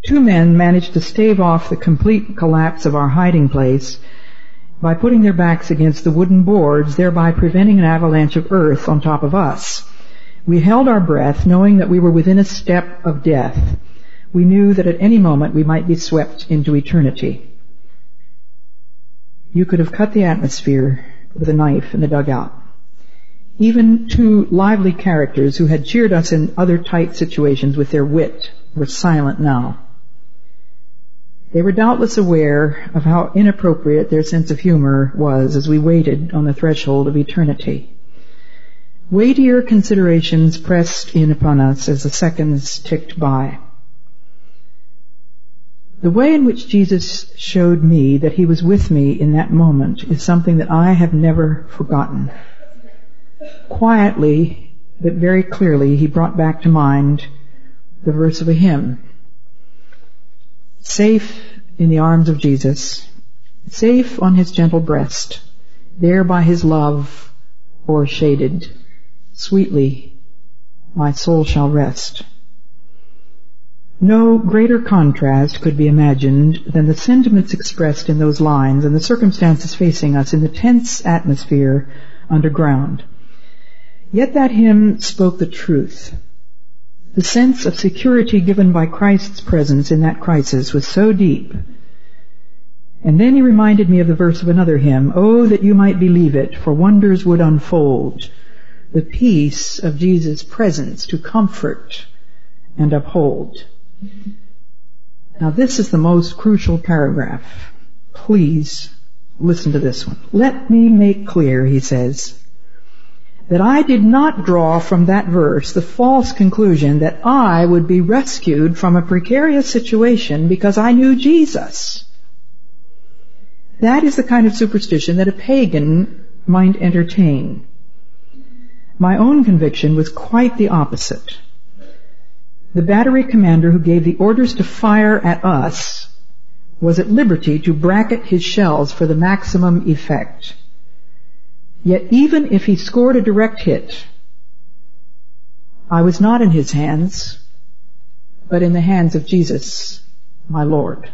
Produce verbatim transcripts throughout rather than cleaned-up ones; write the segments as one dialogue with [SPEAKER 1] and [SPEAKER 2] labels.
[SPEAKER 1] two men managed to stave off the complete collapse of our hiding place by putting their backs against the wooden boards, thereby preventing an avalanche of earth on top of us. We held our breath, knowing that we were within a step of death. We knew that at any moment we might be swept into eternity. You could have cut the atmosphere with a knife in the dugout. Even two lively characters who had cheered us in other tight situations with their wit were silent now. They were doubtless aware of how inappropriate their sense of humor was as we waited on the threshold of eternity. Weightier considerations pressed in upon us as the seconds ticked by. The way in which Jesus showed me that he was with me in that moment is something that I have never forgotten. Quietly, but very clearly, he brought back to mind the verse of a hymn. Safe in the arms of Jesus, safe on his gentle breast, there by his love o'ershaded, sweetly my soul shall rest. No greater contrast could be imagined than the sentiments expressed in those lines and the circumstances facing us in the tense atmosphere underground. Yet that hymn spoke the truth. The sense of security given by Christ's presence in that crisis was so deep. And then he reminded me of the verse of another hymn, "Oh, that you might believe it, for wonders would unfold, the peace of Jesus' presence to comfort and uphold." Now this is the most crucial paragraph. Please listen to this one. "Let me make clear," he says, "that I did not draw from that verse the false conclusion that I would be rescued from a precarious situation because I knew Jesus. That is the kind of superstition that a pagan might entertain. My own conviction was quite the opposite. The battery commander who gave the orders to fire at us was at liberty to bracket his shells for the maximum effect. Yet even if he scored a direct hit, I was not in his hands, but in the hands of Jesus, my Lord.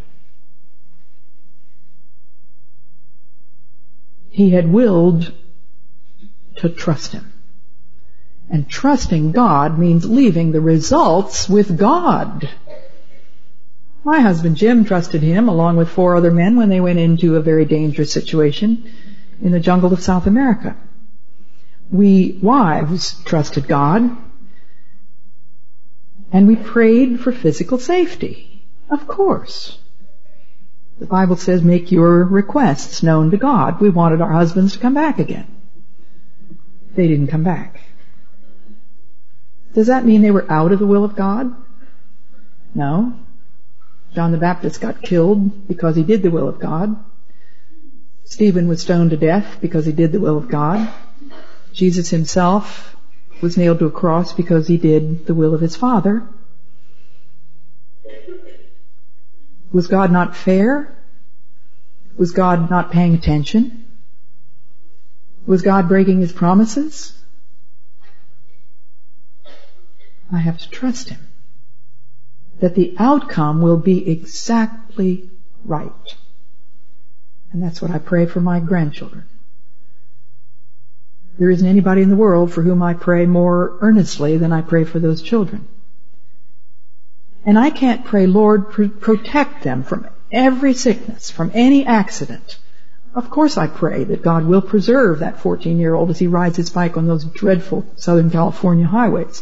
[SPEAKER 1] He had willed to trust him. And trusting God means leaving the results with God. My husband Jim trusted him along with four other men when they went into a very dangerous situation in the jungle of South America. We wives trusted God, and we prayed for physical safety. Of course. The Bible says, make your requests known to God. We wanted our husbands to come back again. They didn't come back. Does that mean they were out of the will of God? No. John the Baptist got killed because he did the will of God. Stephen was stoned to death because he did the will of God. Jesus himself was nailed to a cross because he did the will of his Father. Was God not fair? Was God not paying attention? Was God breaking his promises? I have to trust him that the outcome will be exactly right. And that's what I pray for my grandchildren. There isn't anybody in the world for whom I pray more earnestly than I pray for those children. And I can't pray, Lord, pr- protect them from every sickness, from any accident. Of course I pray that God will preserve that fourteen-year-old as he rides his bike on those dreadful Southern California highways.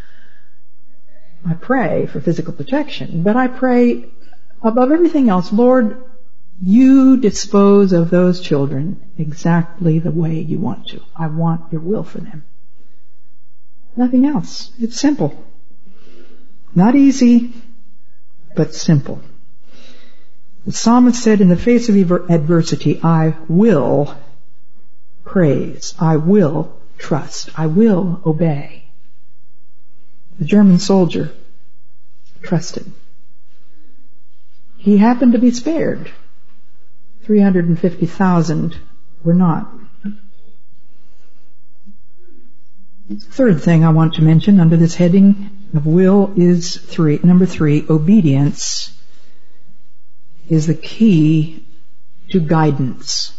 [SPEAKER 1] I pray for physical protection, but I pray above everything else, Lord, you dispose of those children exactly the way you want to. I want your will for them. Nothing else. It's simple. Not easy, but simple. The psalmist said, in the face of adversity, I will praise. I will trust. I will obey. The German soldier trusted. He happened to be spared. three hundred fifty thousand were not. Third thing I want to mention under this heading of will is three. Number three, obedience is the key to guidance.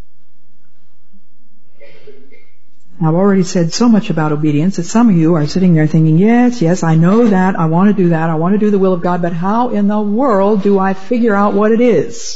[SPEAKER 1] I've already said so much about obedience that some of you are sitting there thinking, yes, yes, I know that, I want to do that, I want to do the will of God, but how in the world do I figure out what it is?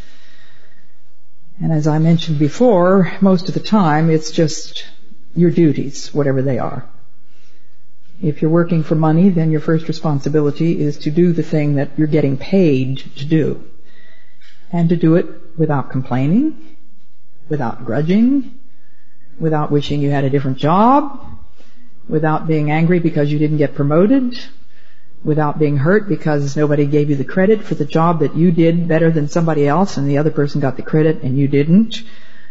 [SPEAKER 1] And as I mentioned before, most of the time it's just your duties, whatever they are. If you're working for money, then your first responsibility is to do the thing that you're getting paid to do. And to do it without complaining, without grudging, without wishing you had a different job, without being angry because you didn't get promoted, without being hurt because nobody gave you the credit for the job that you did better than somebody else and the other person got the credit and you didn't.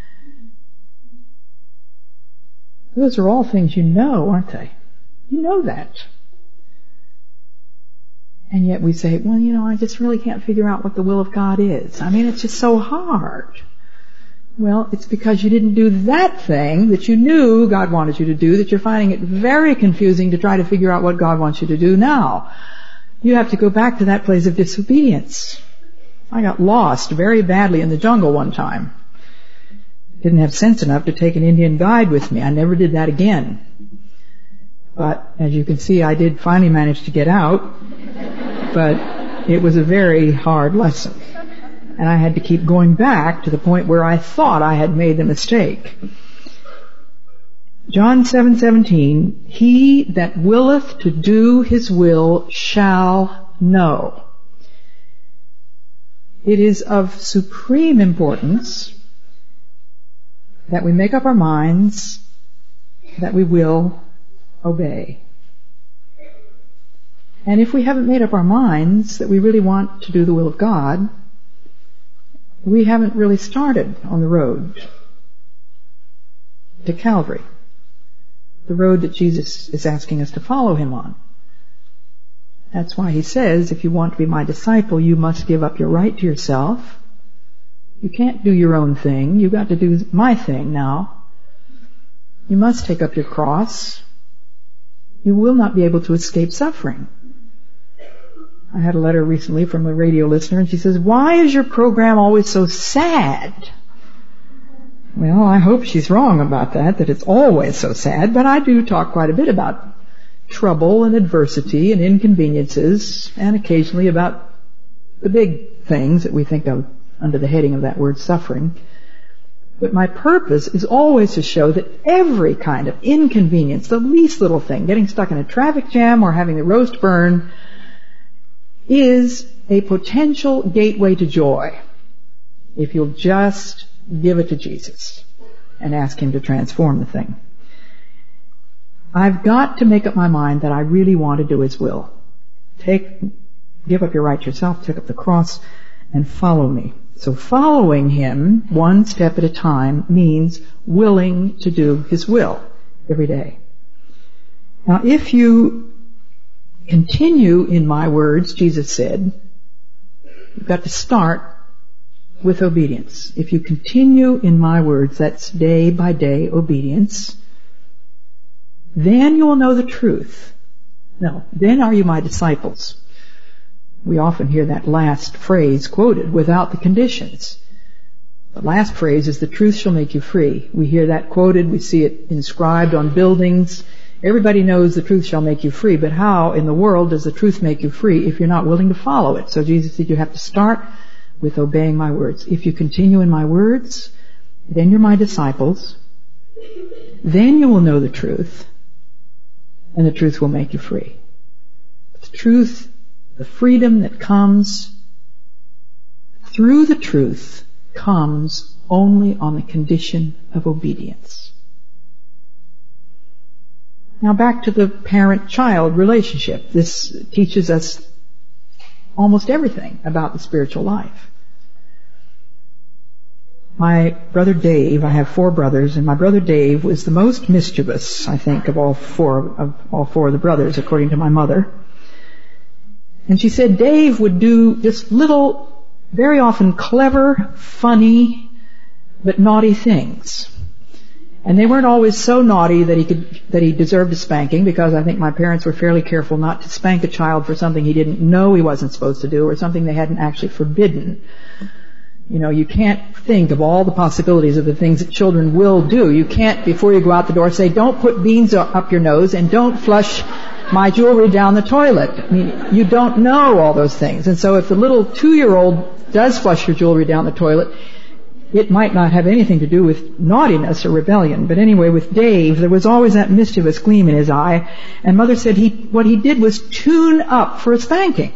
[SPEAKER 1] Those are all things you know, aren't they? You know that. And yet we say, well, you know, I just really can't figure out what the will of God is. I mean, it's just so hard. Well, it's because you didn't do that thing that you knew God wanted you to do that you're finding it very confusing to try to figure out what God wants you to do now. You have to go back to that place of disobedience. I got lost very badly in the jungle one time. Didn't have sense enough to take an Indian guide with me. I never did that again. But as you can see, I did finally manage to get out. But it was a very hard lesson. And I had to keep going back to the point where I thought I had made the mistake. John seven seventeen, he that willeth to do his will shall know. It is of supreme importance that we make up our minds that we will obey. And if we haven't made up our minds that we really want to do the will of God, we haven't really started on the road to Calvary, the road that Jesus is asking us to follow him on. That's why he says, if you want to be my disciple, you must give up your right to yourself. You can't do your own thing. You've got to do my thing now. You must take up your cross. You will not be able to escape suffering. I had a letter recently from a radio listener, and she says, why is your program always so sad? Well, I hope she's wrong about that, that it's always so sad, but I do talk quite a bit about trouble and adversity and inconveniences, and occasionally about the big things that we think of under the heading of that word suffering. But my purpose is always to show that every kind of inconvenience, the least little thing, getting stuck in a traffic jam or having the roast burn, is a potential gateway to joy if you'll just give it to Jesus and ask him to transform the thing. I've got to make up my mind that I really want to do his will. Take, give up your right to yourself, take up the cross, and follow me. So following him one step at a time means willing to do his will every day. Now, if you continue in my words, Jesus said, you've got to start with obedience. If you continue in my words, that's day by day obedience, then you will know the truth. No, then are you my disciples. We often hear that last phrase quoted without the conditions. The last phrase is, the truth shall make you free. We hear that quoted, we see it inscribed on buildings. Everybody knows the truth shall make you free, but how in the world does the truth make you free if you're not willing to follow it? So Jesus said you have to start with obeying my words. If you continue in my words, then you're my disciples. Then you will know the truth, and the truth will make you free. The truth, the freedom that comes through the truth, comes only on the condition of obedience. Now back to the parent-child relationship. This teaches us almost everything about the spiritual life. My brother Dave, I have four brothers, and my brother Dave was the most mischievous, I think, of all four of all four of the brothers, according to my mother. And she said Dave would do just little, very often clever, funny, but naughty things. And they weren't always so naughty that he could, that he deserved a spanking, because I think my parents were fairly careful not to spank a child for something he didn't know he wasn't supposed to do, or something they hadn't actually forbidden. You know, you can't think of all the possibilities of the things that children will do. You can't, before you go out the door, say, don't put beans up your nose and don't flush my jewelry down the toilet. I mean, you don't know all those things. And so if the little two-year-old does flush your jewelry down the toilet, it might not have anything to do with naughtiness or rebellion. But anyway, with Dave, there was always that mischievous gleam in his eye. And Mother said he, what he did was tune up for a spanking.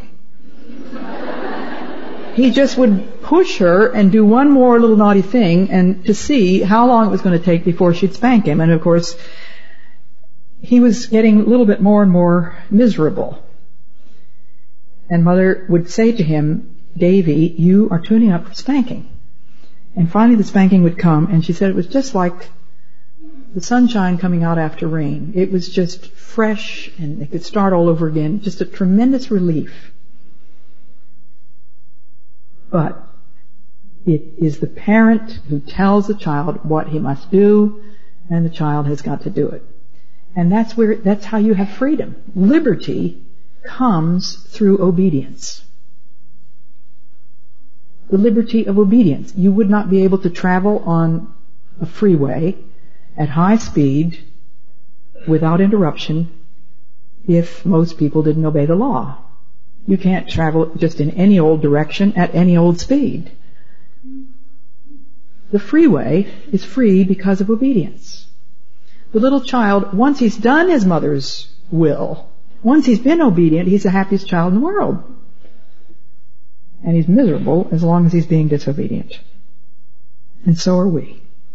[SPEAKER 1] He just would push her and do one more little naughty thing, and to see how long it was going to take before she'd spank him. And of course, he was getting a little bit more and more miserable. And Mother would say to him, Davy, you are tuning up for spanking. And finally the spanking would come, and she said it was just like the sunshine coming out after rain. It was just fresh, and they could start all over again. Just a tremendous relief. But it is the parent who tells the child what he must do, and the child has got to do it. And that's where, that's how you have freedom. Liberty comes through obedience. The liberty of obedience. You would not be able to travel on a freeway at high speed without interruption if most people didn't obey the law. You can't travel just in any old direction at any old speed. The freeway is free because of obedience. The little child, once he's done his mother's will, once he's been obedient, he's the happiest child in the world. And he's miserable as long as he's being disobedient. And so are we.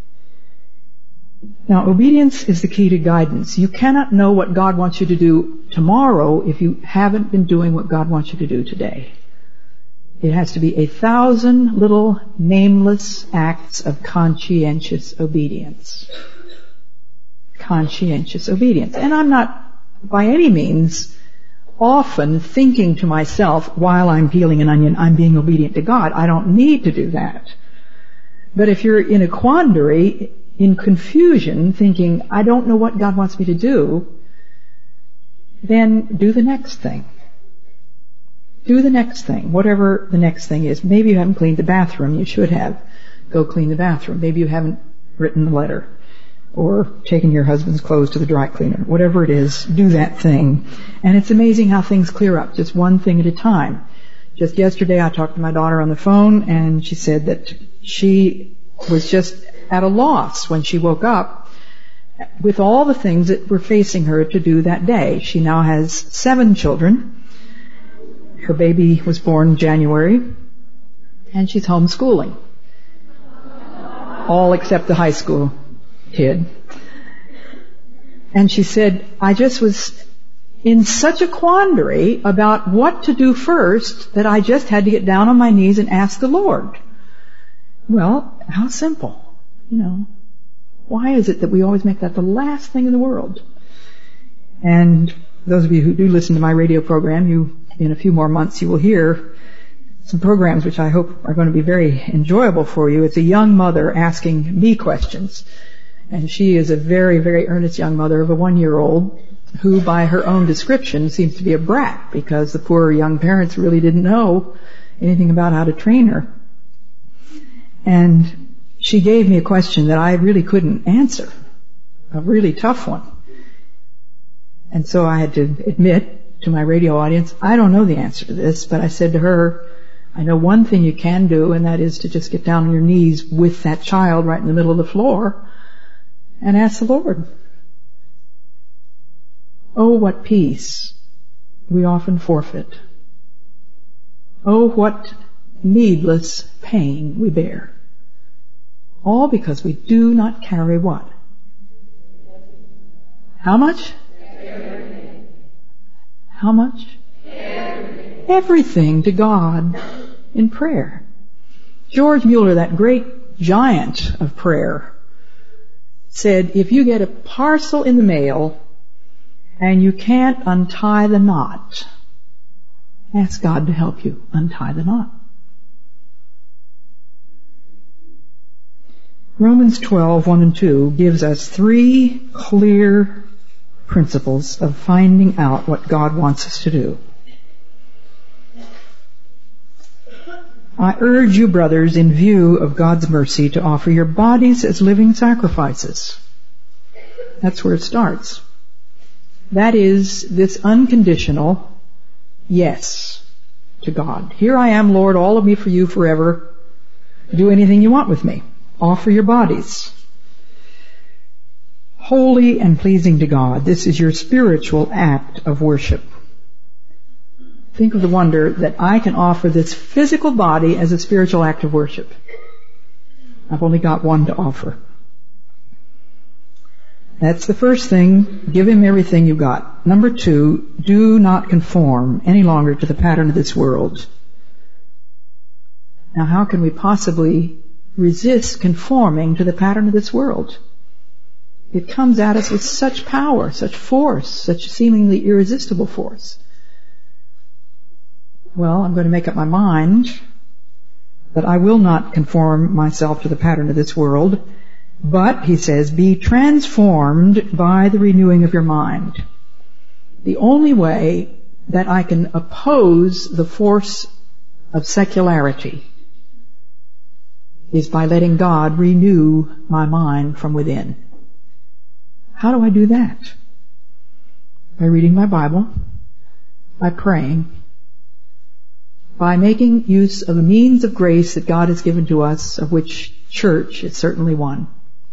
[SPEAKER 1] Now, obedience is the key to guidance. You cannot know what God wants you to do tomorrow if you haven't been doing what God wants you to do today. It has to be a thousand little nameless acts of conscientious obedience. Conscientious obedience. And I'm not by any means often thinking to myself while I'm peeling an onion, I'm being obedient to God. I don't need to do that. But if you're in a quandary, in confusion, thinking, I don't know what God wants me to do, then do the next thing. Do the next thing, whatever the next thing is. Maybe you haven't cleaned the bathroom. You should have. Go clean the bathroom. Maybe you haven't written a letter or taken your husband's clothes to the dry cleaner. Whatever it is, do that thing. And it's amazing how things clear up, just one thing at a time. Just yesterday I talked to my daughter on the phone, and she said that she was just at a loss when she woke up with all the things that were facing her to do that day. She now has seven children. Her baby was born in January, and she's homeschooling. All except the high school kid. And she said, I just was in such a quandary about what to do first that I just had to get down on my knees and ask the Lord. Well, how simple. You know, why is it that we always make that the last thing in the world? And those of you who do listen to my radio program, you, in a few more months, you will hear some programs which I hope are going to be very enjoyable for you. It's a young mother asking me questions. And she is a very, very earnest young mother of a one-year-old who, by her own description, seems to be a brat because the poor young parents really didn't know anything about how to train her. And she gave me a question that I really couldn't answer, a really tough one. And so I had to admit to my radio audience, I don't know the answer to this, but I said to her, I know one thing you can do, and that is to just get down on your knees with that child right in the middle of the floor and ask the Lord. Oh, what peace we often forfeit. Oh, what needless pain we bear. All because we do not carry what? How much? Everything. How much? Everything. Everything to God in prayer. George Mueller, that great giant of prayer, said, if you get a parcel in the mail and you can't untie the knot, ask God to help you untie the knot. Romans twelve, one and two gives us three clear principles of finding out what God wants us to do. I urge you, brothers, in view of God's mercy, to offer your bodies as living sacrifices. That's where it starts. That is this unconditional yes to God. Here I am, Lord, all of me for you forever. Do anything you want with me. Offer your bodies. Holy and pleasing to God. This is your spiritual act of worship. Think of the wonder that I can offer this physical body as a spiritual act of worship. I've only got one to offer. That's the first thing. Give him everything you got. Number two, do not conform any longer to the pattern of this world. Now, how can we possibly resist conforming to the pattern of this world? It comes at us with such power, such force, such seemingly irresistible force. Well, I'm going to make up my mind that I will not conform myself to the pattern of this world, but, he says, be transformed by the renewing of your mind. The only way that I can oppose the force of secularity is by letting God renew my mind from within. How do I do that? By reading my Bible, by praying, by making use of the means of grace that God has given to us, of which church is certainly one,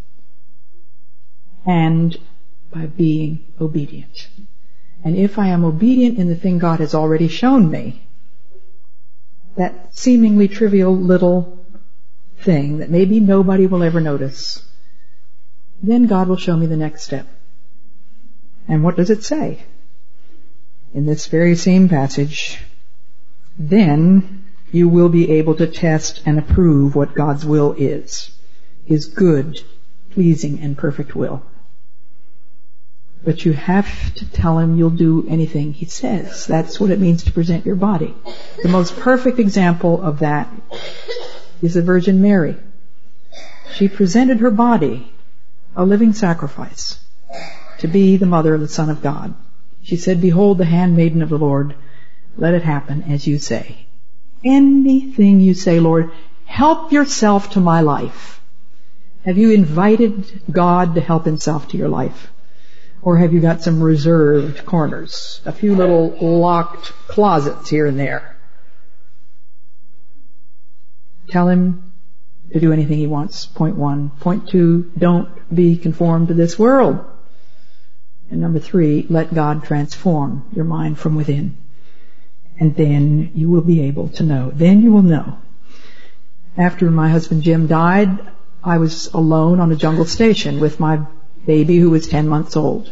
[SPEAKER 1] and by being obedient. And if I am obedient in the thing God has already shown me, that seemingly trivial little thing that maybe nobody will ever notice, then God will show me the next step. And what does it say? In this very same passage, then you will be able to test and approve what God's will is, His good, pleasing, and perfect will. But you have to tell Him you'll do anything He says. That's what it means to present your body. The most perfect example of that is the Virgin Mary. She presented her body a living sacrifice to be the mother of the Son of God. She said, behold the handmaiden of the Lord, let it happen as you say. Anything you say, Lord, help yourself to my life. Have you invited God to help Himself to your life? Or have you got some reserved corners, a few little locked closets here and there? Tell Him to do anything He wants, point one. Point two, don't be conformed to this world. And number three, let God transform your mind from within. And then you will be able to know. Then you will know. After my husband Jim died, I was alone on a jungle station with my baby who was ten months old.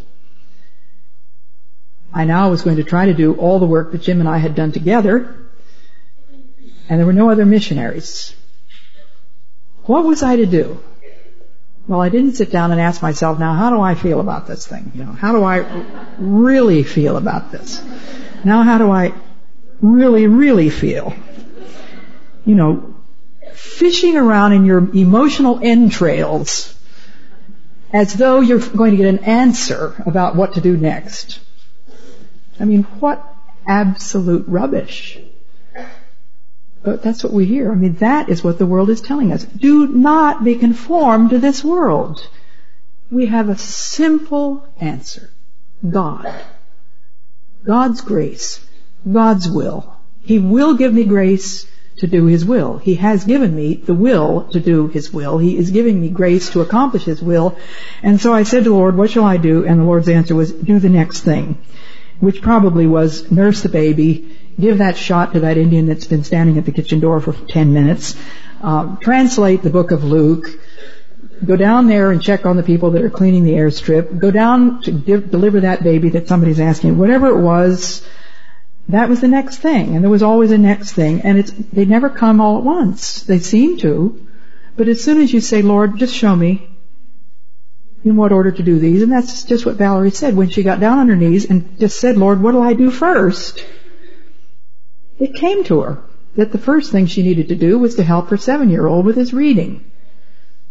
[SPEAKER 1] I now was going to try to do all the work that Jim and I had done together, and there were no other missionaries. What was I to do? Well, I didn't sit down and ask myself, now how do I feel about this thing? You know, how do I really feel about this? Now how do I really, really feel? You know, fishing around in your emotional entrails as though you're going to get an answer about what to do next. I mean, what absolute rubbish. But that's what we hear. I mean, that is what the world is telling us. Do not be conformed to this world. We have a simple answer. God. God's grace. God's will. He will give me grace to do His will. He has given me the will to do His will. He is giving me grace to accomplish His will. And so I said to the Lord, what shall I do? And the Lord's answer was, do the next thing, which probably was nurse the baby, give that shot to that Indian that's been standing at the kitchen door for ten minutes, uh, translate the book of Luke, go down there and check on the people that are cleaning the airstrip, go down to give, deliver that baby that somebody's asking, whatever it was. That was the next thing, and there was always a next thing, and it's, they never come all at once. They seem to, but as soon as you say, Lord, just show me in what order to do these, and that's just what Valerie said when she got down on her knees and just said, Lord, what do I do first? It came to her that the first thing she needed to do was to help her seven-year-old with his reading.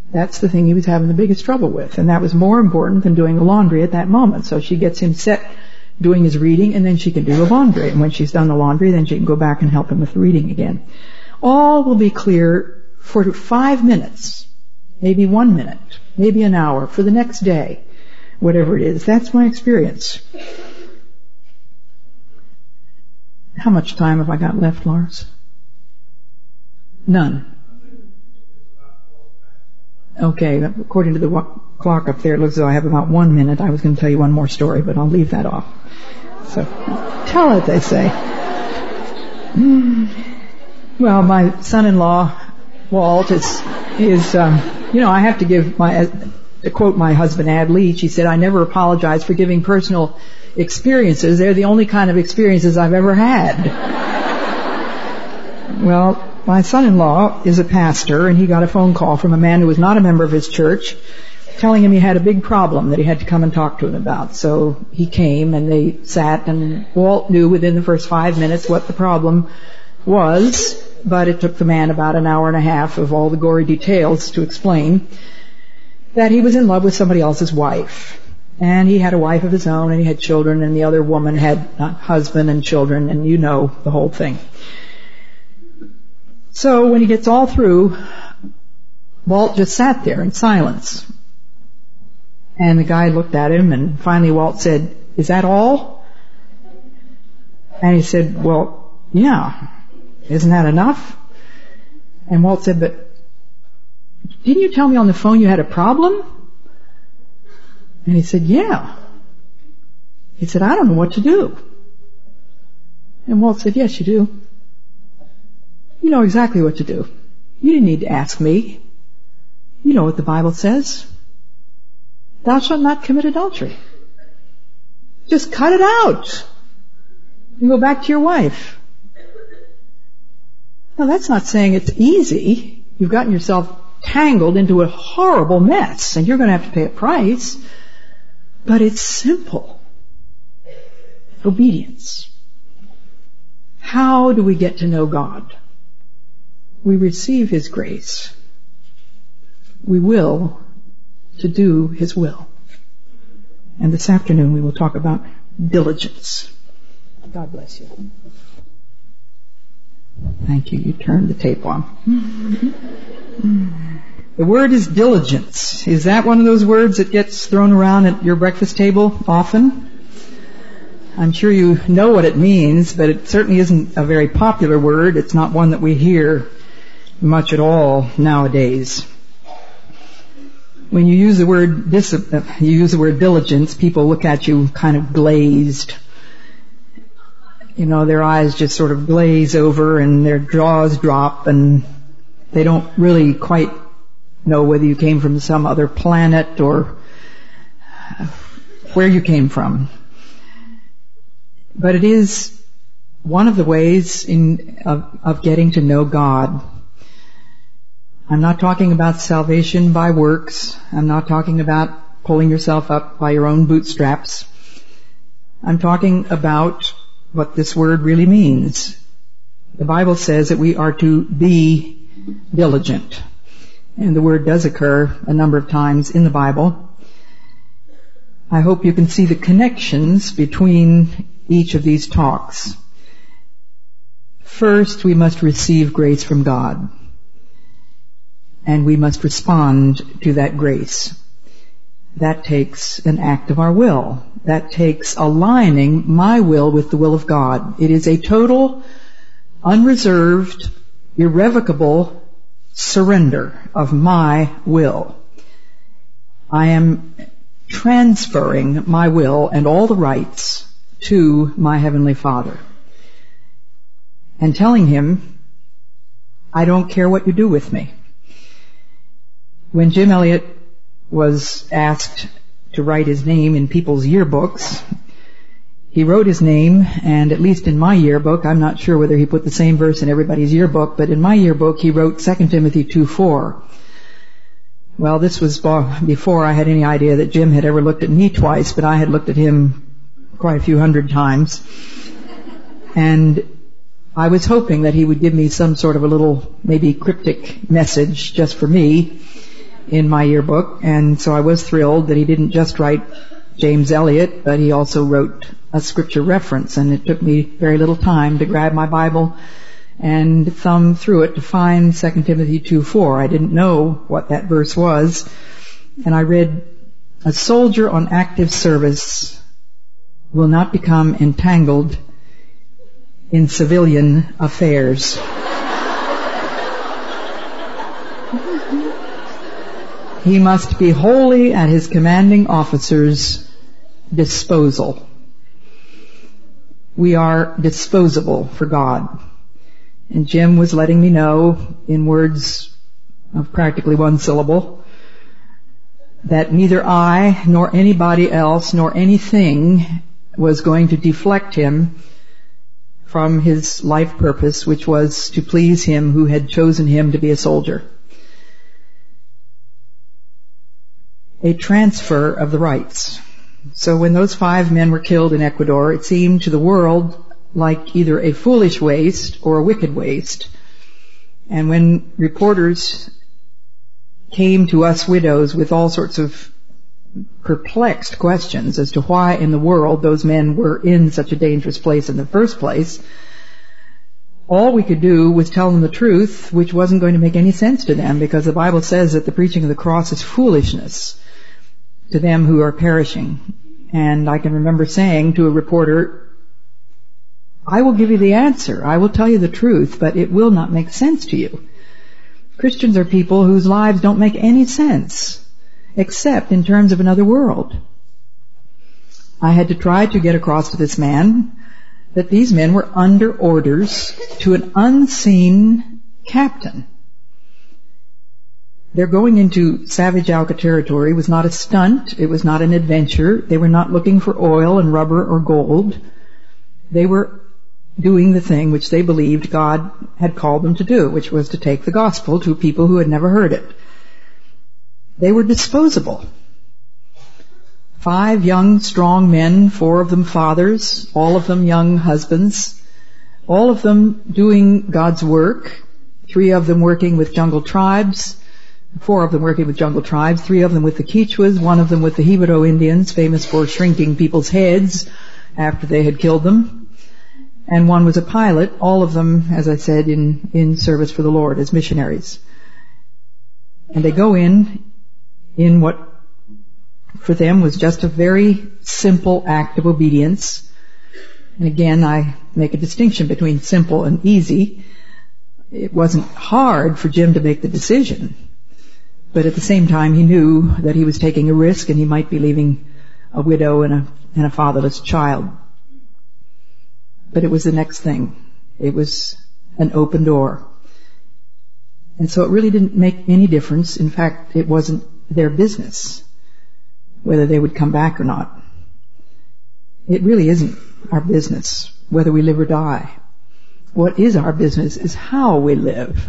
[SPEAKER 1] That's the thing he was having the biggest trouble with, and that was more important than doing the laundry at that moment. So she gets him set doing his reading, and then she can do the laundry. And when she's done the laundry, then she can go back and help him with the reading again. All will be clear for five minutes, maybe one minute, maybe an hour, for the next day, whatever it is. That's my experience. How much time have I got left, Lars? None. Okay, according to the clock up there, it looks as though I have about one minute. I was going to tell you one more story, but I'll leave that off. So, tell it, they say. Well, my son-in-law, Walt, is, is um, you know, I have to give my, to quote my husband, Ad Leach, he said, I never apologize for giving personal experiences. They're the only kind of experiences I've ever had. Well, my son-in-law is a pastor, and he got a phone call from a man who was not a member of his church telling him he had a big problem that he had to come and talk to him about. So he came, and they sat, and Walt knew within the first five minutes what the problem was, but it took the man about an hour and a half of all the gory details to explain that he was in love with somebody else's wife. And he had a wife of his own, and he had children, and the other woman had a husband and children, and you know the whole thing. So when he gets all through, Walt just sat there in silence. And the guy looked at him, and finally Walt said, is that all? And he said, well, yeah. Isn't that enough? And Walt said, but didn't you tell me on the phone you had a problem? And he said, yeah. He said, I don't know what to do. And Walt said, yes, you do. You know exactly what to do. You didn't need to ask me. You know what the Bible says. Thou shalt not commit adultery. Just cut it out and go back to your wife. Now that's not saying it's easy. You've gotten yourself tangled into a horrible mess, and you're going to have to pay a price. But it's simple. Obedience. How do we get to know God? We receive His grace. We will to do His will. And this afternoon we will talk about diligence. God bless you. Thank you. You turned the tape on. The word is diligence. Is that one of those words that gets thrown around at your breakfast table often? I'm sure you know what it means, but it certainly isn't a very popular word. It's not one that we hear much at all nowadays. When you use the word dis- you use the word diligence, people look at you kind of glazed. You know, their eyes just sort of glaze over and their jaws drop, and they don't really quite know whether you came from some other planet or where you came from. But it is one of the ways in of, of getting to know God. I'm not talking about salvation by works. I'm not talking about pulling yourself up by your own bootstraps. I'm talking about what this word really means. The Bible says that we are to be diligent. And the word does occur a number of times in the Bible. I hope you can see the connections between each of these talks. First, we must receive grace from God. And we must respond to that grace. That takes an act of our will. That takes aligning my will with the will of God. It is a total, unreserved, irrevocable surrender of my will. I am transferring my will and all the rights to my Heavenly Father. And telling Him, I don't care what you do with me. When Jim Elliot was asked to write his name in people's yearbooks, he wrote his name, and at least in my yearbook, I'm not sure whether he put the same verse in everybody's yearbook, but in my yearbook he wrote Second Timothy two four. Well, this was before I had any idea that Jim had ever looked at me twice, but I had looked at him quite a few hundred times. And I was hoping that he would give me some sort of a little, maybe cryptic message just for me in my yearbook, and so I was thrilled that he didn't just write James Eliot, but he also wrote a scripture reference, and it took me very little time to grab my Bible and thumb through it to find Second Timothy two four. I didn't know what that verse was, and I read, "A soldier on active service will not become entangled in civilian affairs." He must be wholly at his commanding officer's disposal. We are disposable for God. And Jim was letting me know, in words of practically one syllable, that neither I nor anybody else nor anything was going to deflect him from his life purpose, which was to please him who had chosen him to be a soldier. A transfer of the rights. So when those five men were killed in Ecuador, it seemed to the world like either a foolish waste or a wicked waste. And when reporters came to us widows with all sorts of perplexed questions as to why in the world those men were in such a dangerous place in the first place, all we could do was tell them the truth, which wasn't going to make any sense to them, because the Bible says that the preaching of the cross is foolishness to them who are perishing. And I can remember saying to a reporter, I will give you the answer. I will tell you the truth, but it will not make sense to you. Christians are people whose lives don't make any sense, except in terms of another world. I had to try to get across to this man that these men were under orders to an unseen captain. Their going into Savage Alca territory was not a stunt. It was not an adventure. They were not looking for oil and rubber or gold. They were doing the thing which they believed God had called them to do, which was to take the gospel to people who had never heard it. They were disposable. Five young, strong men, four of them fathers, all of them young husbands, all of them doing God's work, three of them working with jungle tribes, Four of them working with jungle tribes, three of them with the Quichuas, one of them with the Jibaro Indians, famous for shrinking people's heads after they had killed them. And one was a pilot, all of them, as I said, in, in service for the Lord as missionaries. And they go in, in what for them was just a very simple act of obedience. And again, I make a distinction between simple and easy. It wasn't hard for Jim to make the decision. But at the same time, he knew that he was taking a risk and he might be leaving a widow and a, and a fatherless child. But it was the next thing. It was an open door. And so it really didn't make any difference. In fact, it wasn't their business whether they would come back or not. It really isn't our business whether we live or die. What is our business is how we live.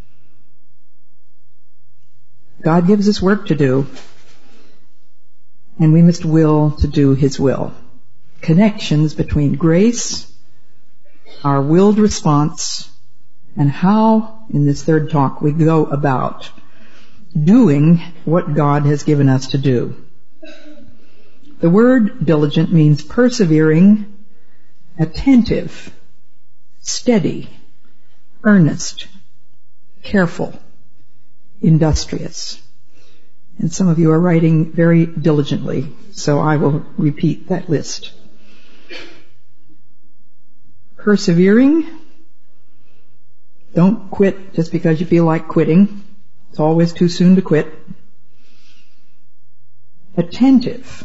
[SPEAKER 1] God gives us work to do, and we must will to do His will. Connections between grace, our willed response, and how, in this third talk, we go about doing what God has given us to do. The word diligent means persevering, attentive, steady, earnest, careful, industrious. And some of you are writing very diligently, so I will repeat that list. Persevering. Don't quit just because you feel like quitting. It's always too soon to quit. Attentive.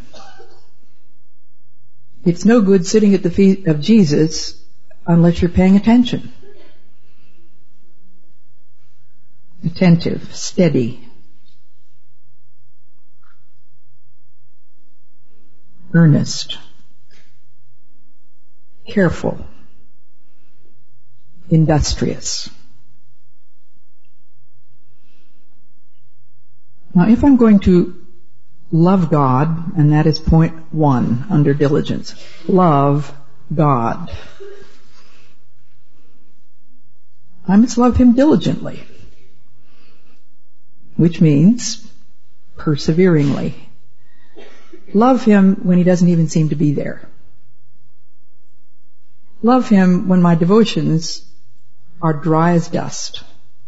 [SPEAKER 1] It's no good sitting at the feet of Jesus unless you're paying attention. Attentive, steady, earnest, careful, industrious. Now, if I'm going to love God, and that is point one under diligence, love God, I must love Him diligently. Which means perseveringly. Love him when he doesn't even seem to be there. Love him when my devotions are dry as dust.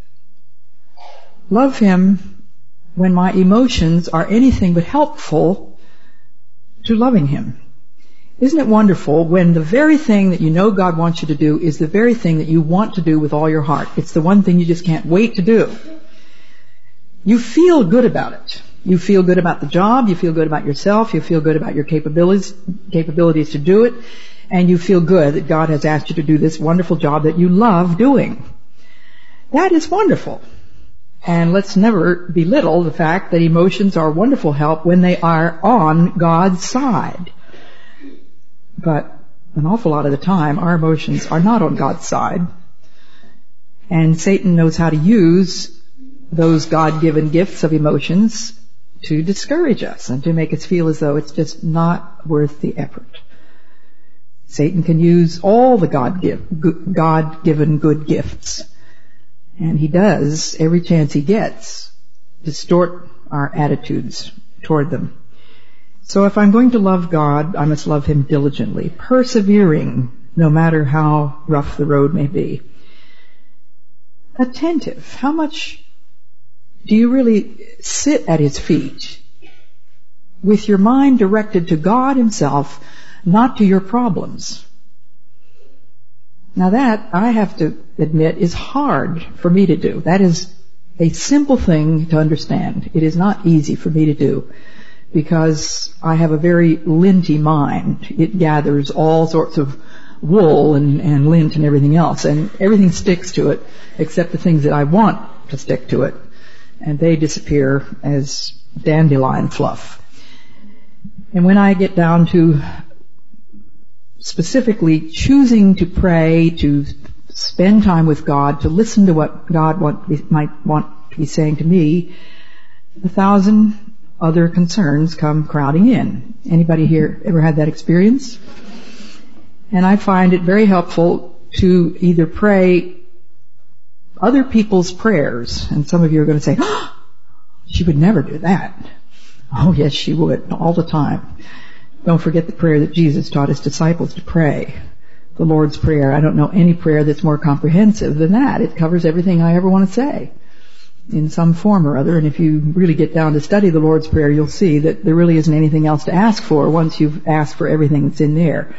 [SPEAKER 1] Love him when my emotions are anything but helpful to loving him. Isn't it wonderful when the very thing that you know God wants you to do is the very thing that you want to do with all your heart? It's the one thing you just can't wait to do. You feel good about it. You feel good about the job, you feel good about yourself, you feel good about your capabilities, capabilities to do it, and you feel good that God has asked you to do this wonderful job that you love doing. That is wonderful. And let's never belittle the fact that emotions are wonderful help when they are on God's side. But an awful lot of the time, our emotions are not on God's side. And Satan knows how to use those God-given gifts of emotions to discourage us and to make us feel as though it's just not worth the effort. Satan can use all the God-given good gifts, and he does, every chance he gets, distort our attitudes toward them. So if I'm going to love God, I must love him diligently, persevering, no matter how rough the road may be. Attentive. How much do you really sit at his feet with your mind directed to God himself, not to your problems? Now that, I have to admit, is hard for me to do. That is a simple thing to understand. It is not easy for me to do because I have a very linty mind. It gathers all sorts of wool and, and lint and everything else, and everything sticks to it except the things that I want to stick to it. And they disappear as dandelion fluff. And when I get down to specifically choosing to pray, to spend time with God, to listen to what God want, might want to be saying to me, a thousand other concerns come crowding in. Anybody here ever had that experience? And I find it very helpful to either pray other people's prayers, and some of you are going to say, oh, she would never do that. Oh yes, she would, all the time. Don't forget the prayer that Jesus taught his disciples to pray, the Lord's Prayer. I don't know any prayer that's more comprehensive than that. It covers everything I ever want to say in some form or other, and if you really get down to study the Lord's Prayer, you'll see that there really isn't anything else to ask for once you've asked for everything that's in there.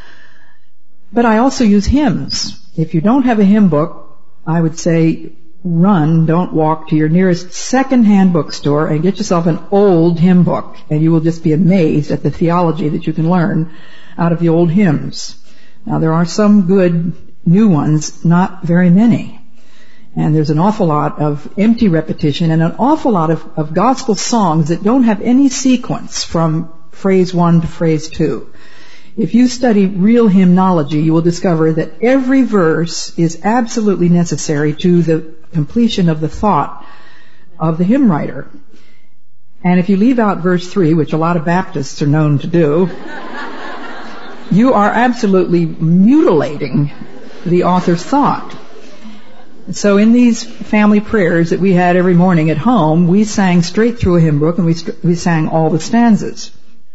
[SPEAKER 1] But I also use hymns. If you don't have a hymn book, I would say run, don't walk to your nearest second-hand bookstore and get yourself an old hymn book, and you will just be amazed at the theology that you can learn out of the old hymns. Now there are some good new ones, not very many. And there's an awful lot of empty repetition and an awful lot of, of gospel songs that don't have any sequence from phrase one to phrase two. If you study real hymnology, you will discover that every verse is absolutely necessary to the completion of the thought of the hymn writer. And if you leave out verse three, which a lot of Baptists are known to do, you are absolutely mutilating the author's thought. So in these family prayers that we had every morning at home, we sang straight through a hymn book, and we, st- we sang all the stanzas.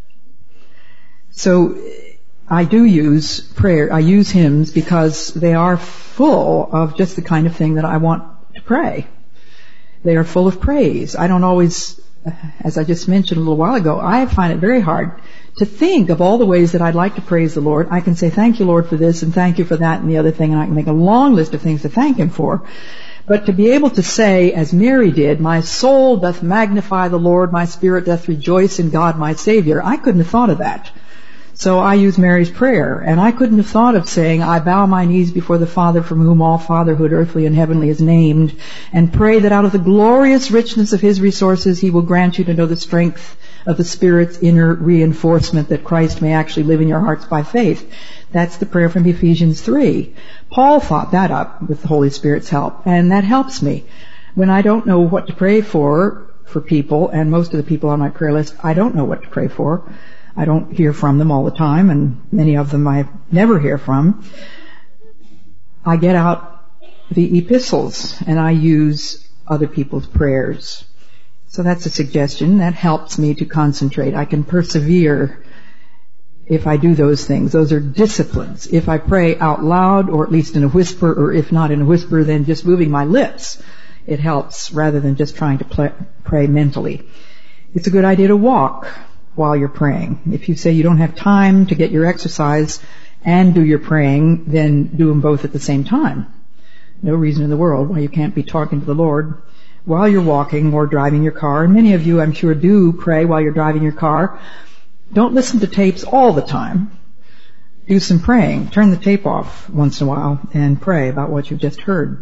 [SPEAKER 1] So I do use prayer, I use hymns because they are full of just the kind of thing that I want to pray. They are full of praise. I don't always, as I just mentioned a little while ago, I find it very hard to think of all the ways that I'd like to praise the Lord. I can say, thank you, Lord, for this, and thank you for that and the other thing, and I can make a long list of things to thank him for. But to be able to say, as Mary did, my soul doth magnify the Lord, my spirit doth rejoice in God my Savior, I couldn't have thought of that. So I use Mary's prayer, and I couldn't have thought of saying, I bow my knees before the Father from whom all fatherhood, earthly and heavenly, is named, and pray that out of the glorious richness of his resources he will grant you to know the strength of the Spirit's inner reinforcement that Christ may actually live in your hearts by faith. That's the prayer from Ephesians three. Paul thought that up with the Holy Spirit's help, and that helps me. When I don't know what to pray for, for people, and most of the people on my prayer list, I don't know what to pray for. I don't hear from them all the time, and many of them I never hear from. I get out the epistles, and I use other people's prayers. So that's a suggestion. That helps me to concentrate. I can persevere if I do those things. Those are disciplines. If I pray out loud, or at least in a whisper, or if not in a whisper, then just moving my lips, it helps rather than just trying to play, pray mentally. It's a good idea to walk while you're praying. If you say you don't have time to get your exercise and do your praying, then do them both at the same time. No reason in the world why you can't be talking to the Lord while you're walking or driving your car. And many of you, I'm sure, do pray while you're driving your car. Don't listen to tapes all the time. Do some praying. Turn the tape off once in a while and pray about what you've just heard.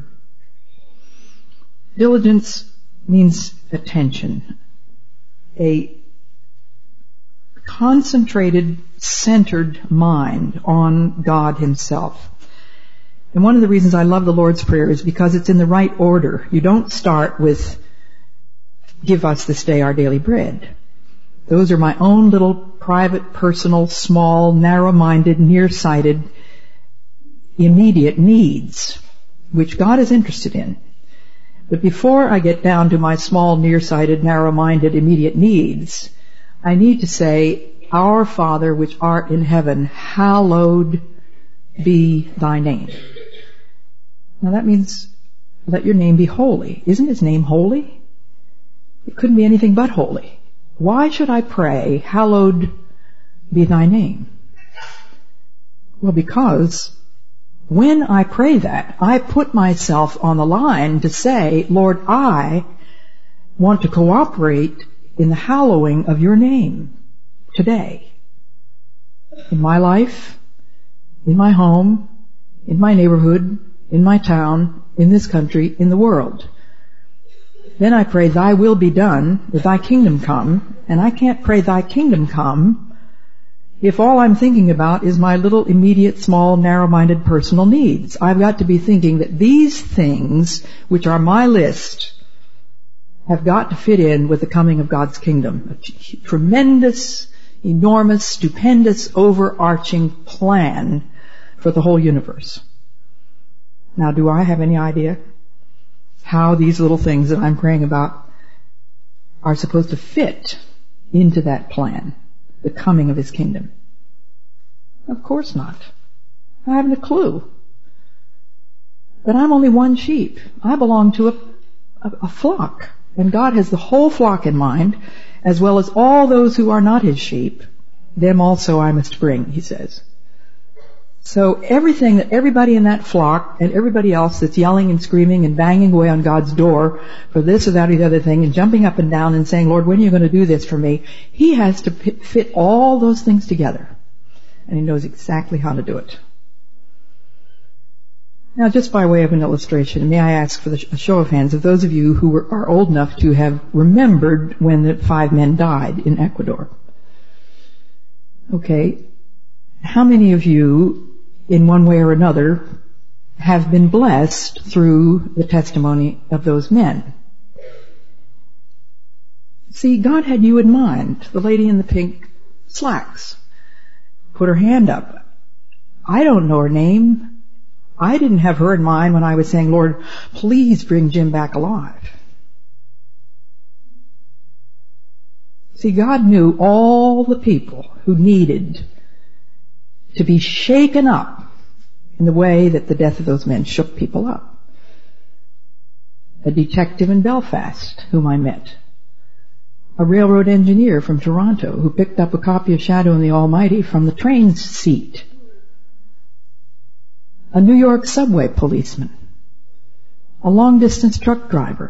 [SPEAKER 1] Diligence means attention. A concentrated, centered mind on God Himself. And one of the reasons I love the Lord's Prayer is because it's in the right order. You don't start with, "Give us this day our daily bread." Those are my own little private, personal, small, narrow-minded, nearsighted, immediate needs, which God is interested in. But before I get down to my small, nearsighted, narrow-minded, immediate needs, I need to say, "Our Father which art in heaven, hallowed be thy name." Now that means, let your name be holy. Isn't His name holy? It couldn't be anything but holy. Why should I pray, "Hallowed be thy name"? Well, because when I pray that, I put myself on the line to say, "Lord, I want to cooperate in the hallowing of your name today. In my life, in my home, in my neighborhood, in my town, in this country, in the world." Then I pray, "Thy will be done, thy kingdom come," and I can't pray "thy kingdom come" if all I'm thinking about is my little immediate, small, narrow-minded personal needs. I've got to be thinking that these things, which are my list, have got to fit in with the coming of God's kingdom. A tremendous, enormous, stupendous, overarching plan for the whole universe. Now, do I have any idea how these little things that I'm praying about are supposed to fit into that plan, the coming of His kingdom? Of course not. I haven't a clue. But I'm only one sheep. I belong to a, a, a flock. And God has the whole flock in mind, as well as all those who are not His sheep. Them also I must bring, He says. So everything that everybody in that flock and everybody else that's yelling and screaming and banging away on God's door for this or that or the other thing and jumping up and down and saying, "Lord, when are you going to do this for me?" He has to fit all those things together. And He knows exactly how to do it. Now, just by way of an illustration, may I ask for the sh- a show of hands of those of you who were, are old enough to have remembered when the five men died in Ecuador? Okay. How many of you, in one way or another, have been blessed through the testimony of those men? See, God had you in mind. The lady in the pink slacks put her hand up. I don't know her name. I didn't have her in mind when I was saying, "Lord, please bring Jim back alive." See, God knew all the people who needed to be shaken up in the way that the death of those men shook people up. A detective in Belfast whom I met. A railroad engineer from Toronto who picked up a copy of Shadow and the Almighty from the train seat. A New York subway policeman. A long-distance truck driver.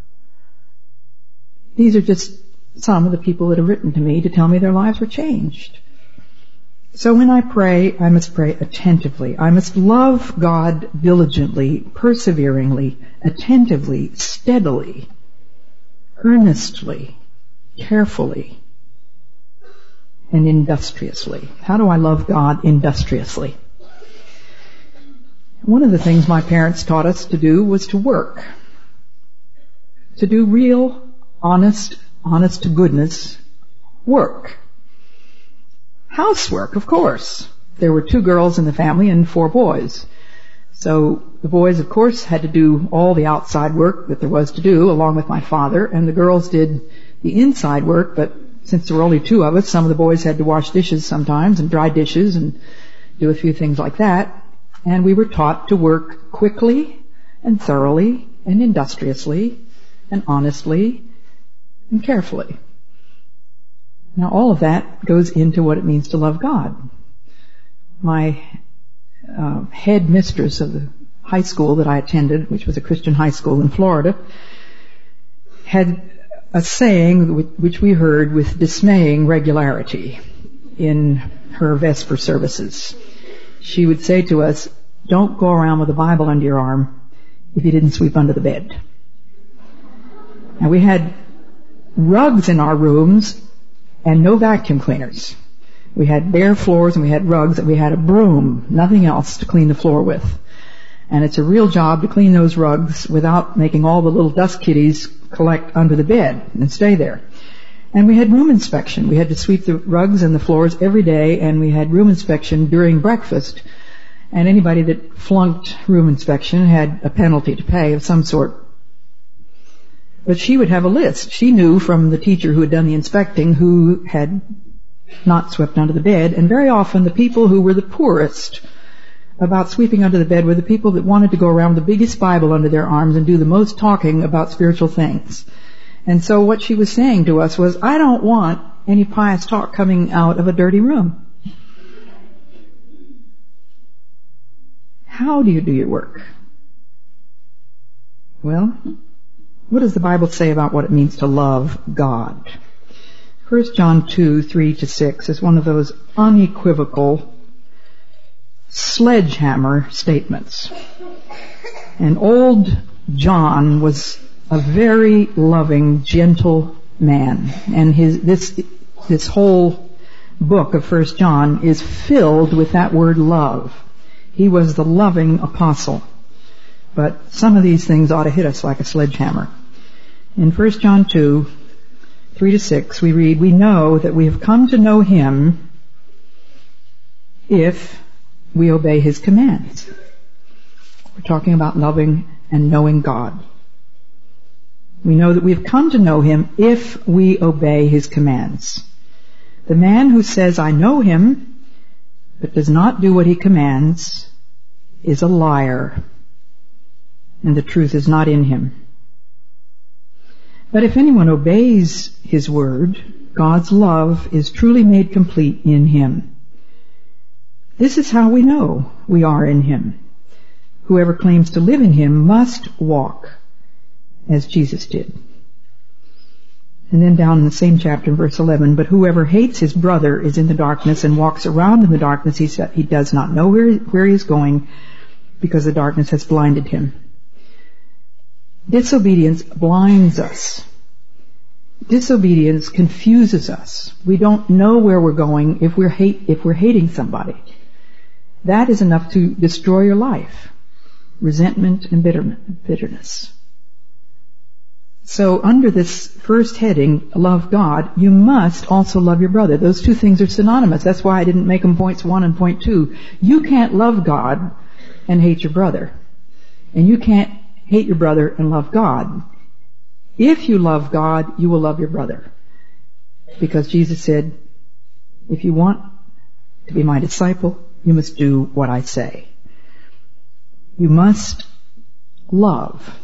[SPEAKER 1] These are just some of the people that have written to me to tell me their lives were changed. So when I pray, I must pray attentively. I must love God diligently, perseveringly, attentively, steadily, earnestly, carefully, and industriously. How do I love God industriously? One of the things my parents taught us to do was to work. To do real, honest, honest to goodness work. Housework, of course. There were two girls in the family and four boys. So The boys, of course, had to do all the outside work that there was to do, along with my father, and the girls did the inside work, but since there were only two of us, some of the boys had to wash dishes sometimes and dry dishes and do a few things like that. And we were taught to work quickly and thoroughly and industriously and honestly and carefully. Now all of that goes into what it means to love God. My uh, head mistress of the high school that I attended, which was a Christian high school in Florida, had a saying which we heard with dismaying regularity in her Vesper services. She would say to us, "Don't go around with a Bible under your arm if you didn't sweep under the bed." And we had rugs in our rooms and no vacuum cleaners. We had bare floors and we had rugs and we had a broom, nothing else to clean the floor with. And it's a real job to clean those rugs without making all the little dust kitties collect under the bed and stay there. And we had room inspection. We had to sweep the rugs and the floors every day, and we had room inspection during breakfast. And anybody that flunked room inspection had a penalty to pay of some sort. But she would have a list. She knew from the teacher who had done the inspecting who had not swept under the bed, and very often the people who were the poorest about sweeping under the bed were the people that wanted to go around with the biggest Bible under their arms and do the most talking about spiritual things. And so what she was saying to us was, I don't want any pious talk coming out of a dirty room. How do you do your work? Well, what does the Bible say about what it means to love God? First John two, three to six is one of those unequivocal sledgehammer statements. And old John was a very loving, gentle man. And his, this, this whole book of First John is filled with that word love. He was the loving apostle. But some of these things ought to hit us like a sledgehammer. In First John two, three to six, we read, "We know that we have come to know Him if we obey His commands." We're talking about loving and knowing God. We know that we've come to know Him if we obey His commands. The man who says, "I know Him," but does not do what He commands is a liar, and the truth is not in him. But if anyone obeys His word, God's love is truly made complete in him. This is how we know we are in Him. Whoever claims to live in Him must walk as Jesus did. And then down in the same chapter, verse eleven, "But whoever hates his brother is in the darkness and walks around in the darkness. He, he does not know where, where he is going because the darkness has blinded him." Disobedience blinds us. Disobedience confuses us. We don't know where we're going if we're hate, if we're hating somebody. That is enough to destroy your life. Resentment and bitterness. So under this first heading, love God, you must also love your brother. Those two things are synonymous. That's why I didn't make them points one and point two. You can't love God and hate your brother. And you can't hate your brother and love God. If you love God, you will love your brother. Because Jesus said, if you want to be my disciple, you must do what I say. You must love.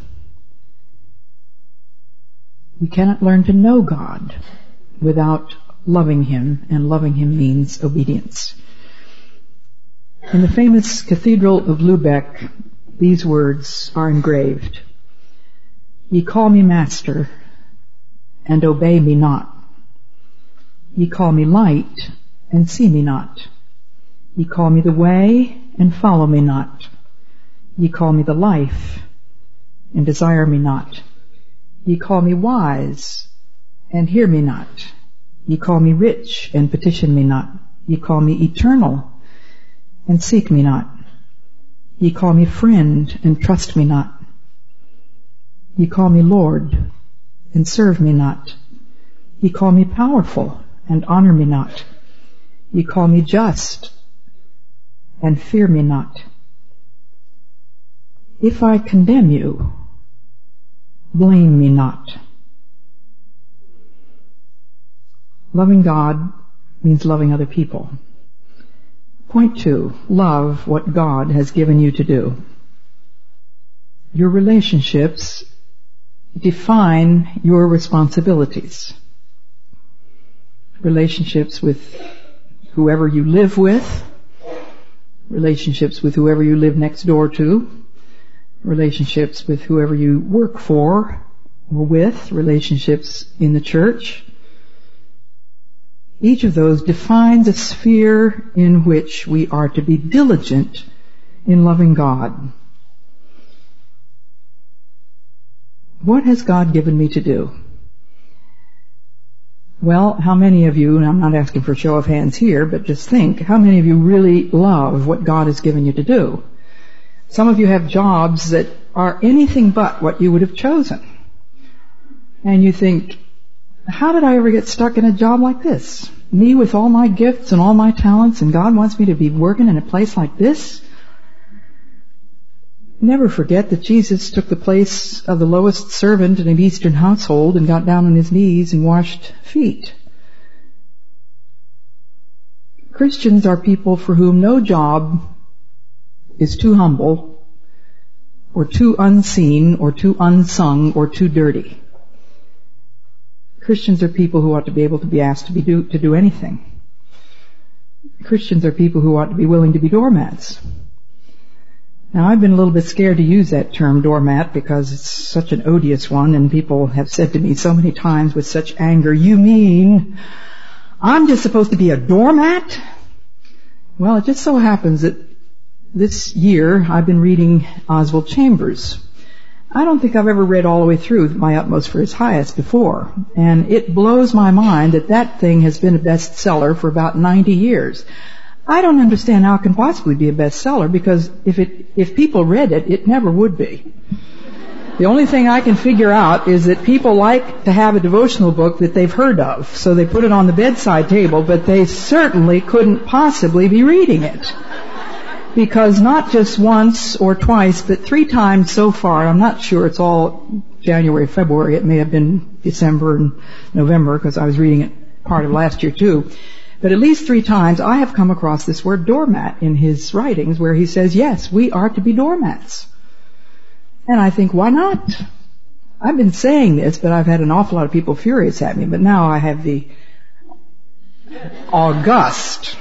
[SPEAKER 1] You cannot learn to know God without loving Him, and loving Him means obedience. In the famous Cathedral of Lubeck, these words are engraved. "Ye call me master, and obey me not. Ye call me light, and see me not. Ye call me the way, and follow me not. Ye call me the life, and desire me not. Ye call me wise, and hear me not. Ye call me rich, and petition me not. Ye call me eternal, and seek me not. Ye call me friend, and trust me not. Ye call me Lord, and serve me not. Ye call me powerful, and honor me not. Ye call me just, and fear me not. if I condemn you, blame me not. Loving God means loving other people. Point two, love what God has given you to do. Your relationships define your responsibilities. Relationships with whoever you live with, relationships with whoever you live next door to, relationships with whoever you work for or with, relationships in the church. Each of those defines a sphere in which we are to be diligent in loving God. What has God given me to do? Well, how many of you, and I'm not asking for a show of hands here, but just think, how many of you really love what God has given you to do? Some of you have jobs that are anything but what you would have chosen. And you think, how did I ever get stuck in a job like this? Me with all my gifts and all my talents, and God wants me to be working in a place like this? Never forget that Jesus took the place of the lowest servant in an Eastern household and got down on his knees and washed feet. Christians are people for whom no job is too humble or too unseen or too unsung or too dirty. Christians are people who ought to be able to be asked to be do, to do anything. Christians are people who ought to be willing to be doormats. Now, I've been a little bit scared to use that term doormat because it's such an odious one, and people have said to me so many times with such anger, you mean I'm just supposed to be a doormat? Well, it just so happens that this year I've been reading Oswald Chambers. I don't think I've ever read all the way through My Utmost for His Highest before, and it blows my mind that that thing has been a bestseller for about ninety years. I don't understand how it can possibly be a bestseller, because if it, if people read it, it never would be. The only thing I can figure out is that people like to have a devotional book that they've heard of, so they put it on the bedside table, but they certainly couldn't possibly be reading it. Because not just once or twice, but three times so far, I'm not sure it's all January, February, it may have been December and November, because I was reading it part of last year too. But at least three times I have come across this word doormat in his writings, where he says, yes, we are to be doormats. And I think, why not? I've been saying this, but I've had an awful lot of people furious at me, but now I have the august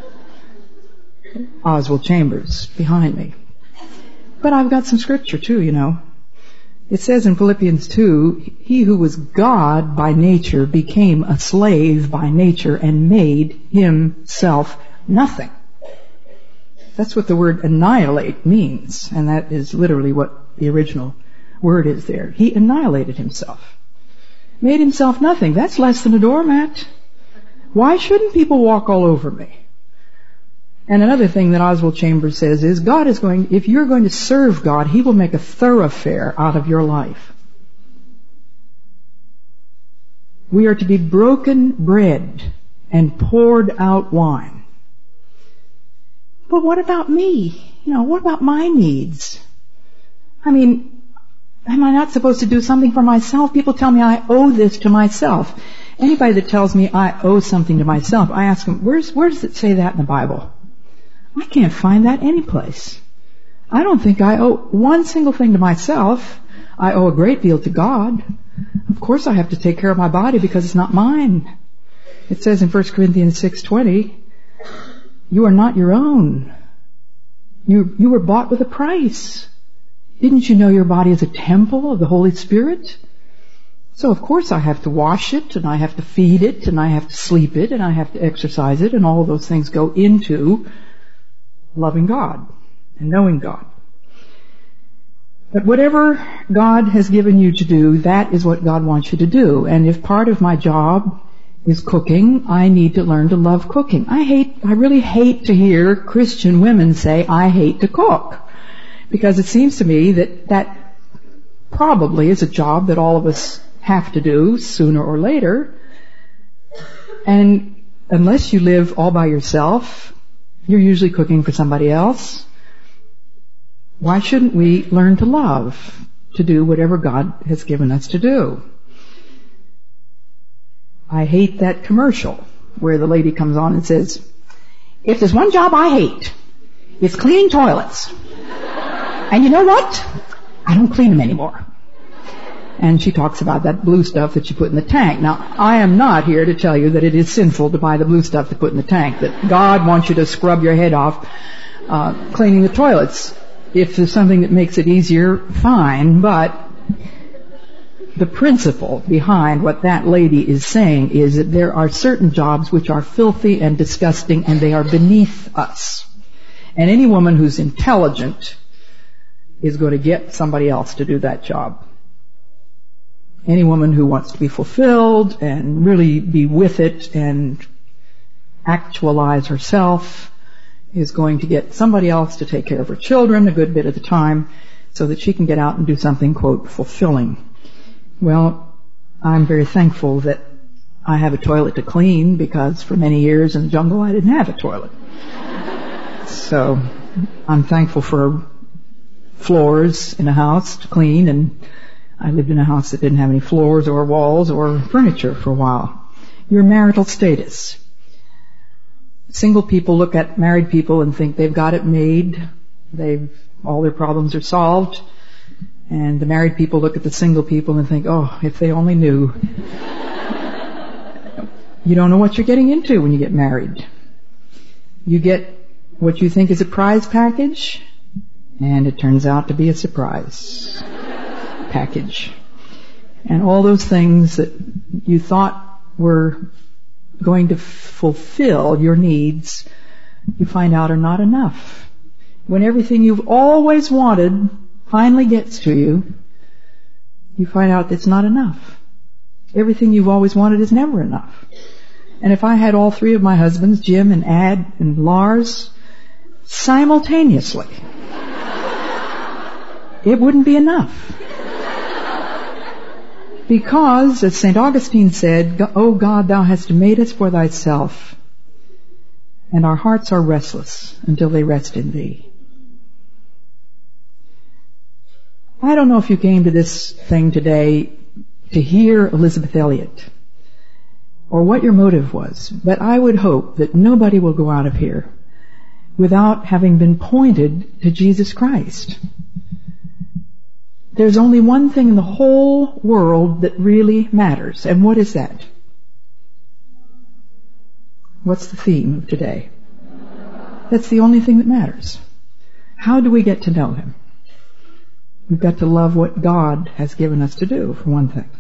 [SPEAKER 1] Oswald Chambers behind me. But I've got some scripture too, you know. It says in Philippians two, he who was God by nature became a slave by nature and made himself nothing. That's what the word annihilate means, and that is literally what the original word is there. He annihilated himself. Made himself nothing. That's less than a doormat. Why shouldn't people walk all over me? And another thing that Oswald Chambers says is, God is going, if you're going to serve God, He will make a thoroughfare out of your life. We are to be broken bread and poured out wine. But what about me? You know, what about my needs? I mean, am I not supposed to do something for myself? People tell me I owe this to myself. Anybody that tells me I owe something to myself, I ask them, where's, where does it say that in the Bible? I can't find that anyplace. I don't think I owe one single thing to myself. I owe a great deal to God. Of course I have to take care of my body because it's not mine. It says in First Corinthians six twenty, you are not your own. You, you were bought with a price. Didn't you know your body is a temple of the Holy Spirit? So of course I have to wash it, and I have to feed it, and I have to sleep it, and I have to exercise it, and all of those things go into loving God and knowing God. But whatever God has given you to do, that is what God wants you to do. And if part of my job is cooking, I need to learn to love cooking. I hate, I really hate to hear Christian women say, I hate to cook. Because it seems to me that that probably is a job that all of us have to do sooner or later. And unless you live all by yourself, you're usually cooking for somebody else. Why shouldn't we learn to love, to do whatever God has given us to do? I hate that commercial where the lady comes on and says, if there's one job I hate, it's cleaning toilets. And you know what? I don't clean them anymore. And she talks about that blue stuff that you put in the tank. Now, I am not here to tell you that it is sinful to buy the blue stuff to put in the tank, that God wants you to scrub your head off uh, cleaning the toilets. If there's something that makes it easier, fine, but the principle behind what that lady is saying is that there are certain jobs which are filthy and disgusting and they are beneath us. And any woman who's intelligent is going to get somebody else to do that job. Any woman who wants to be fulfilled and really be with it and actualize herself is going to get somebody else to take care of her children a good bit of the time so that she can get out and do something, quote, fulfilling. Well, I'm very thankful that I have a toilet to clean because for many years in the jungle I didn't have a toilet. So I'm thankful for floors in a house to clean, and I lived in a house that didn't have any floors or walls or furniture for a while. Your marital status. Single people look at married people and think they've got it made. They've, all their problems are solved. And the married people look at the single people and think, oh, if they only knew. You don't know what you're getting into when you get married. You get what you think is a prize package, and it turns out to be a surprise package. And all those things that you thought were going to fulfill your needs, you find out are not enough. When everything you've always wanted finally gets to you, you find out it's not enough. Everything you've always wanted is never enough. And if I had all three of my husbands, Jim and Ad and Lars, simultaneously, it wouldn't be enough. Because, as Saint Augustine said, O God, thou hast made us for thyself, and our hearts are restless until they rest in thee. I don't know if you came to this thing today to hear Elizabeth Elliot, or what your motive was, but I would hope that nobody will go out of here without having been pointed to Jesus Christ. There's only one thing in the whole world that really matters. And what is that? What's the theme of today? That's the only thing that matters. How do we get to know Him? We've got to love what God has given us to do, for one thing.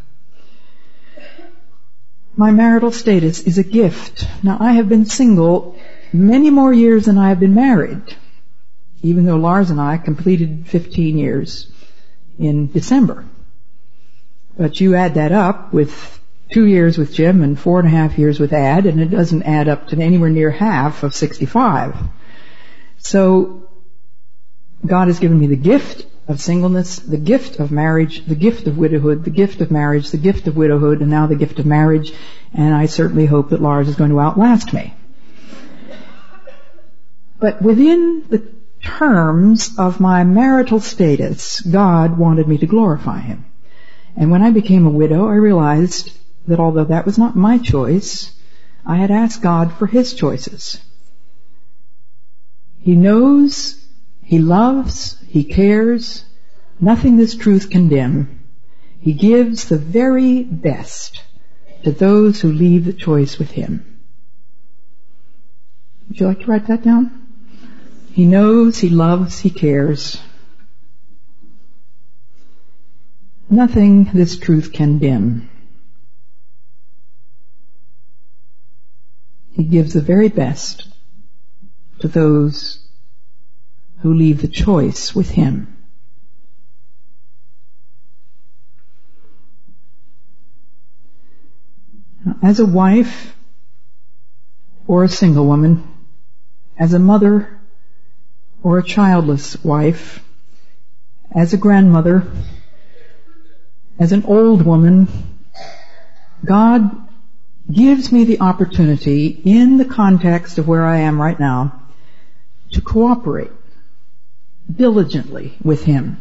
[SPEAKER 1] My marital status is a gift. Now, I have been single many more years than I have been married, even though Lars and I completed fifteen years in December. But you add that up with two years with Jim and four and a half years with Ad, and it doesn't add up to anywhere near half of sixty-five. So God has given me the gift of singleness, the gift of marriage, the gift of widowhood, the gift of marriage, the gift of widowhood, and now the gift of marriage, and I certainly hope that Lars is going to outlast me. But within the terms of my marital status, God wanted me to glorify Him. And when I became a widow, I realized that although that was not my choice, I had asked God for His choices. He knows, He loves, He cares, nothing this truth can dim. He gives the very best to those who leave the choice with Him. Would you like to write that down? He knows, He loves, He cares. Nothing this truth can dim. He gives the very best to those who leave the choice with Him. As a wife or a single woman, as a mother or a childless wife, as a grandmother, as an old woman, God gives me the opportunity, in the context of where I am right now, to cooperate, diligently with him.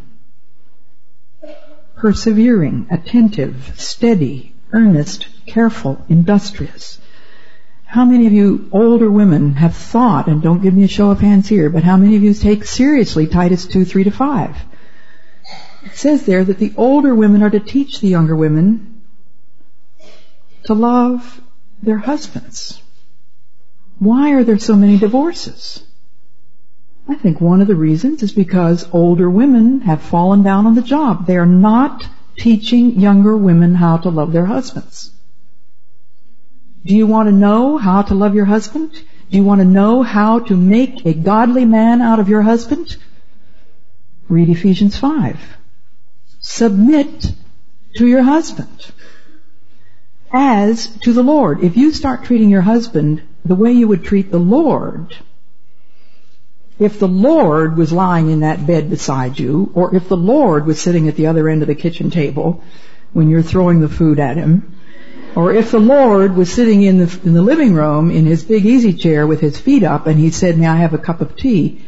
[SPEAKER 1] Persevering, attentive, steady, earnest, careful, industrious. How many of you older women have thought, and don't give me a show of hands here, but how many of you take seriously Titus two, three to five? It says there that the older women are to teach the younger women to love their husbands. Why are there so many divorces? I think one of the reasons is because older women have fallen down on the job. They are not teaching younger women how to love their husbands. Do you want to know how to love your husband? Do you want to know how to make a godly man out of your husband? Read Ephesians five. Submit to your husband as to the Lord. If you start treating your husband the way you would treat the Lord, if the Lord was lying in that bed beside you, or if the Lord was sitting at the other end of the kitchen table when you're throwing the food at him, or if the Lord was sitting in the, in the living room in his big easy chair with his feet up and he said, "May I have a cup of tea?"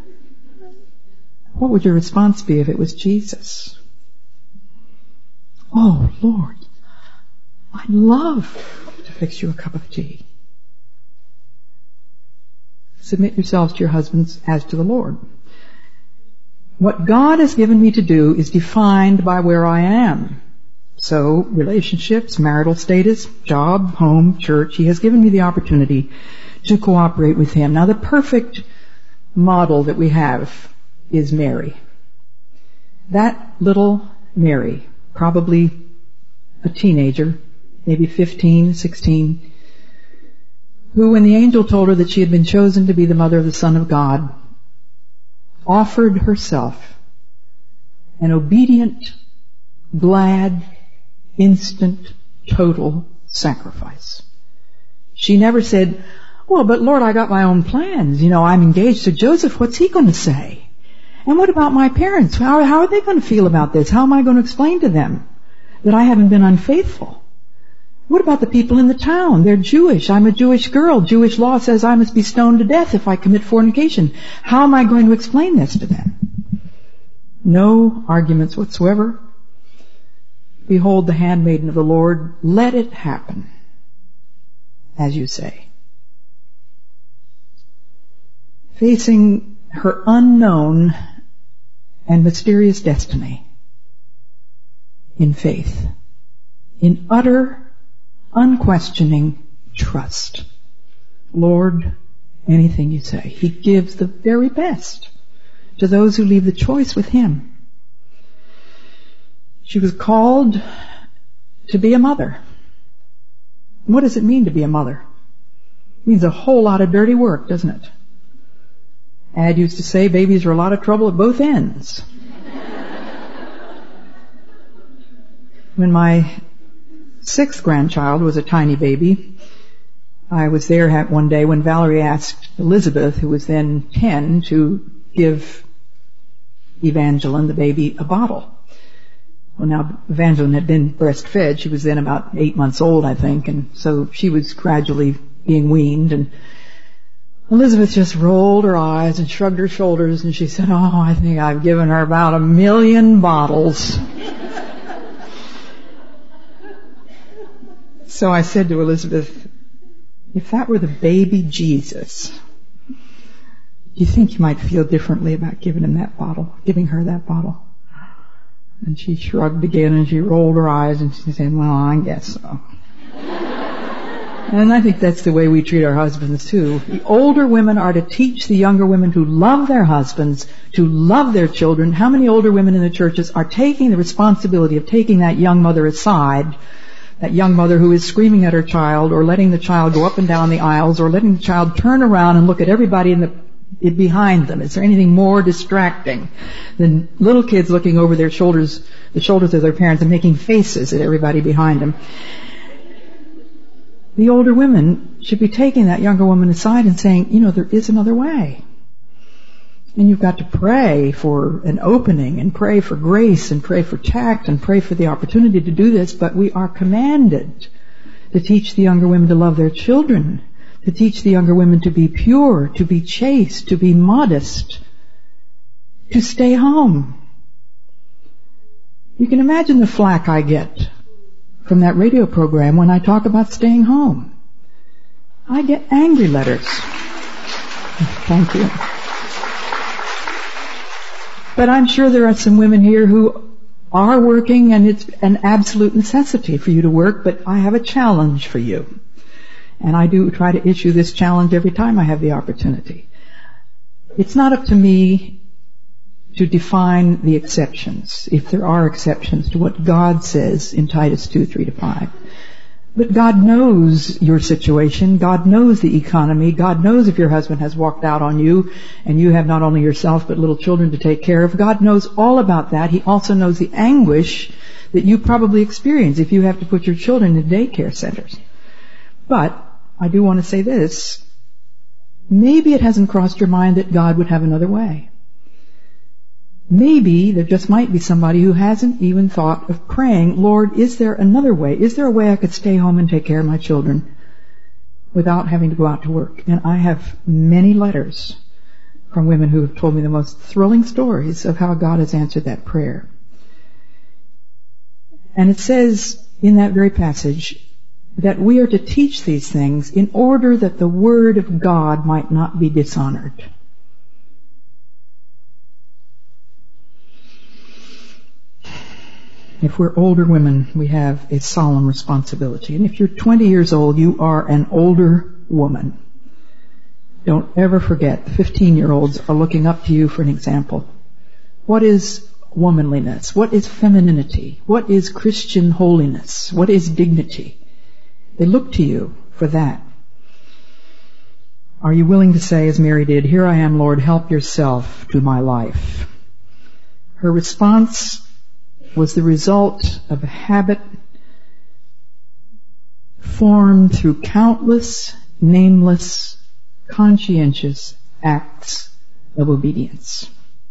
[SPEAKER 1] What would your response be if it was Jesus? "Oh, Lord, I'd love to fix you a cup of tea." Submit yourselves to your husbands as to the Lord. What God has given me to do is defined by where I am. So, relationships, marital status, job, home, church, He has given me the opportunity to cooperate with Him. Now, the perfect model that we have is Mary. That little Mary, probably a teenager, maybe fifteen, sixteen, who, when the angel told her that she had been chosen to be the mother of the Son of God, offered herself an obedient, glad, instant, total sacrifice. She never said, "Well, but Lord, I got my own plans. You know, I'm engaged to Joseph. What's he going to say? And what about my parents? How, how are they going to feel about this? How am I going to explain to them that I haven't been unfaithful? What about the people in the town? They're Jewish. I'm a Jewish girl. Jewish law says I must be stoned to death if I commit fornication. How am I going to explain this to them?" No arguments whatsoever. "Behold the handmaiden of the Lord. Let it happen as you say." Facing her unknown and mysterious destiny in faith, in utter, unquestioning trust. "Lord, anything you say." He gives the very best to those who leave the choice with Him. She was called to be a mother. What does it mean to be a mother? It means a whole lot of dirty work, doesn't it? Ad used to say babies are a lot of trouble at both ends. When my sixth grandchild was a tiny baby, I was there one day when Valerie asked Elizabeth, who was then ten, to give Evangeline, the baby, a bottle. Well, now, Evangeline had been breastfed. She was then about eight months old, I think, and so she was gradually being weaned. And Elizabeth just rolled her eyes and shrugged her shoulders, and she said, "Oh, I think I've given her about a million bottles." So I said to Elizabeth, "If that were the baby Jesus, do you think you might feel differently about giving him that bottle, giving her that bottle?" And she shrugged again and she rolled her eyes and she said, "Well, I guess so." And I think that's the way we treat our husbands too. The older women are to teach the younger women to love their husbands, to love their children. How many older women in the churches are taking the responsibility of taking that young mother aside, that young mother who is screaming at her child, or letting the child go up and down the aisles, or letting the child turn around and look at everybody in the behind them? Is there anything more distracting than little kids looking over their shoulders, the shoulders of their parents, and making faces at everybody behind them? The older women should be taking that younger woman aside and saying, you know, there is another way. And you've got to pray for an opening, and pray for grace, and pray for tact, and pray for the opportunity to do this, but we are commanded to teach the younger women to love their children, to teach the younger women to be pure, to be chaste, to be modest, to stay home. You can imagine the flack I get from that radio program when I talk about staying home. I get angry letters. Thank you. But I'm sure there are some women here who are working, and it's an absolute necessity for you to work, but I have a challenge for you. And I do try to issue this challenge every time I have the opportunity. It's not up to me to define the exceptions, if there are exceptions to what God says in Titus two, three to five. But God knows your situation. God knows the economy. God knows if your husband has walked out on you and you have not only yourself but little children to take care of. God knows all about that. He also knows the anguish that you probably experience if you have to put your children in daycare centers. But I do want to say this. Maybe it hasn't crossed your mind that God would have another way. Maybe there just might be somebody who hasn't even thought of praying, Lord, is there another way? Is there a way I could stay home and take care of my children without having to go out to work? And I have many letters from women who have told me the most thrilling stories of how God has answered that prayer. And it says in that very passage that we are to teach these things in order that the word of God might not be dishonored. If we're older women, we have a solemn responsibility. And if you're twenty years old, you are an older woman. Don't ever forget, the fifteen-year-olds are looking up to you for an example. What is womanliness? What is femininity? What is Christian holiness? What is dignity? They look to you for that. Are you willing to say, as Mary did, "Here I am, Lord, help yourself to my life"? Her response was the result of a habit formed through countless, nameless, conscientious acts of obedience.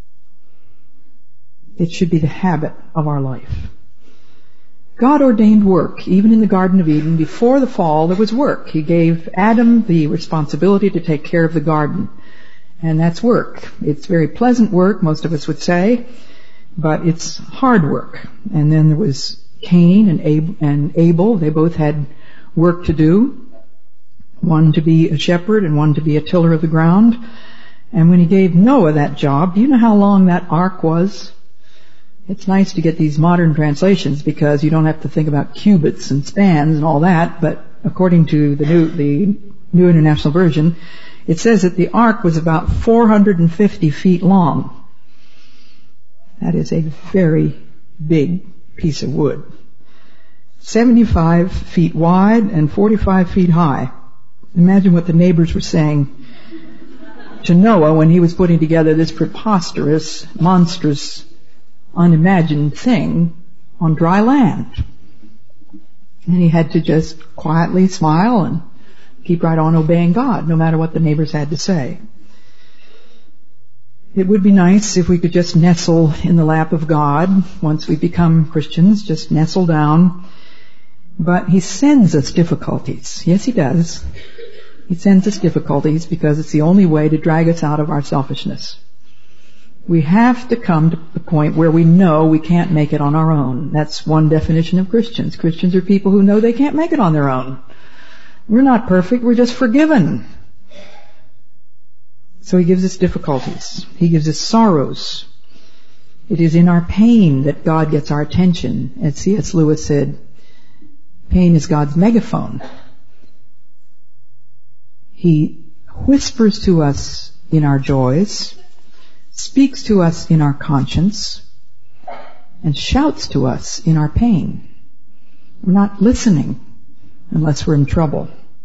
[SPEAKER 1] It should be the habit of our life. God ordained work. Even in the Garden of Eden, before the fall, there was work. He gave Adam the responsibility to take care of the garden. And that's work. It's very pleasant work, most of us would say, but it's hard work. And then there was Cain and Abel, and Abel. They both had work to do. One to be a shepherd and one to be a tiller of the ground. And when he gave Noah that job, do you know how long that ark was? It's nice to get these modern translations because you don't have to think about cubits and spans and all that, but according to the new, the New International Version, it says that the ark was about four hundred fifty feet long. That is a very big piece of wood. seventy-five feet wide and forty-five feet high. Imagine what the neighbors were saying to Noah when he was putting together this preposterous, monstrous, unimagined thing on dry land. And he had to just quietly smile and keep right on obeying God, no matter what the neighbors had to say. It would be nice if we could just nestle in the lap of God once we become Christians, just nestle down. But He sends us difficulties. Yes, He does. He sends us difficulties because it's the only way to drag us out of our selfishness. We have to come to the point where we know we can't make it on our own. That's one definition of Christians. Christians are people who know they can't make it on their own. We're not perfect, we're just forgiven. So He gives us difficulties. He gives us sorrows. It is in our pain that God gets our attention. As C S Lewis said, pain is God's megaphone. He whispers to us in our joys, speaks to us in our conscience, and shouts to us in our pain. We're not listening unless we're in trouble.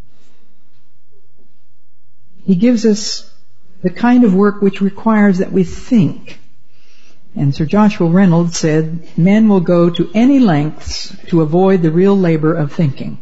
[SPEAKER 1] He gives us the kind of work which requires that we think. And Sir Joshua Reynolds said, men will go to any lengths to avoid the real labor of thinking.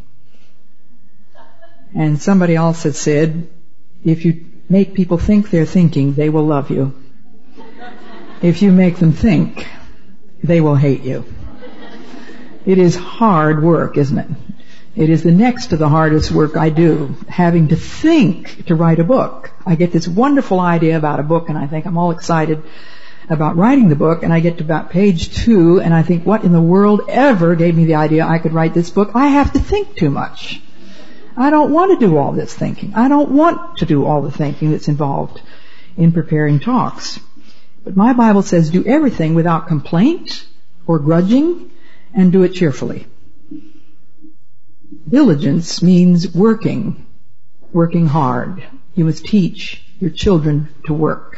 [SPEAKER 1] And somebody else had said, if you make people think they're thinking, they will love you. If you make them think, they will hate you. It is hard work, isn't it? It is the next to the hardest work I do, having to think to write a book. I get this wonderful idea about a book and I think I'm all excited. about writing the book, and I get to about page two, and I think, what in the world ever gave me the idea I could write this book? I have to think too much. I don't want to do all this thinking. I don't want to do all the thinking that's involved in preparing talks. But my Bible says do everything without complaint or grudging, and do it cheerfully. Diligence means working, working hard. You must teach your children to work.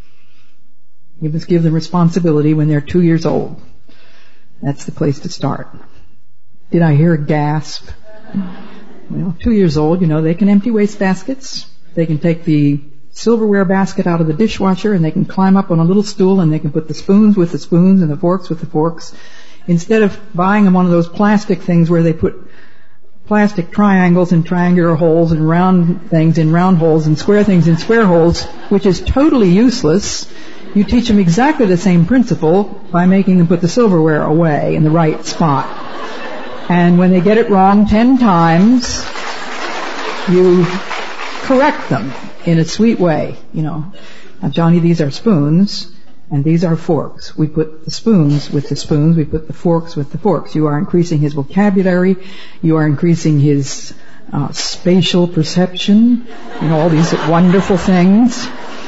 [SPEAKER 1] You must give them responsibility when they're two years old. That's the place to start. Did I hear a gasp? Well, two years old, you know, they can empty waste baskets. They can take the silverware basket out of the dishwasher, and they can climb up on a little stool, and they can put the spoons with the spoons and the forks with the forks. Instead of buying them one of those plastic things where they put plastic triangles in triangular holes and round things in round holes and square things in square holes, which is totally useless, you teach them exactly the same principle by making them put the silverware away in the right spot. And when they get it wrong ten times, you correct them in a sweet way. You know, now, Johnny, these are spoons, and these are forks. We put the spoons with the spoons. We put the forks with the forks. You are increasing his vocabulary. You are increasing his uh, spatial perception. You know, all these wonderful things.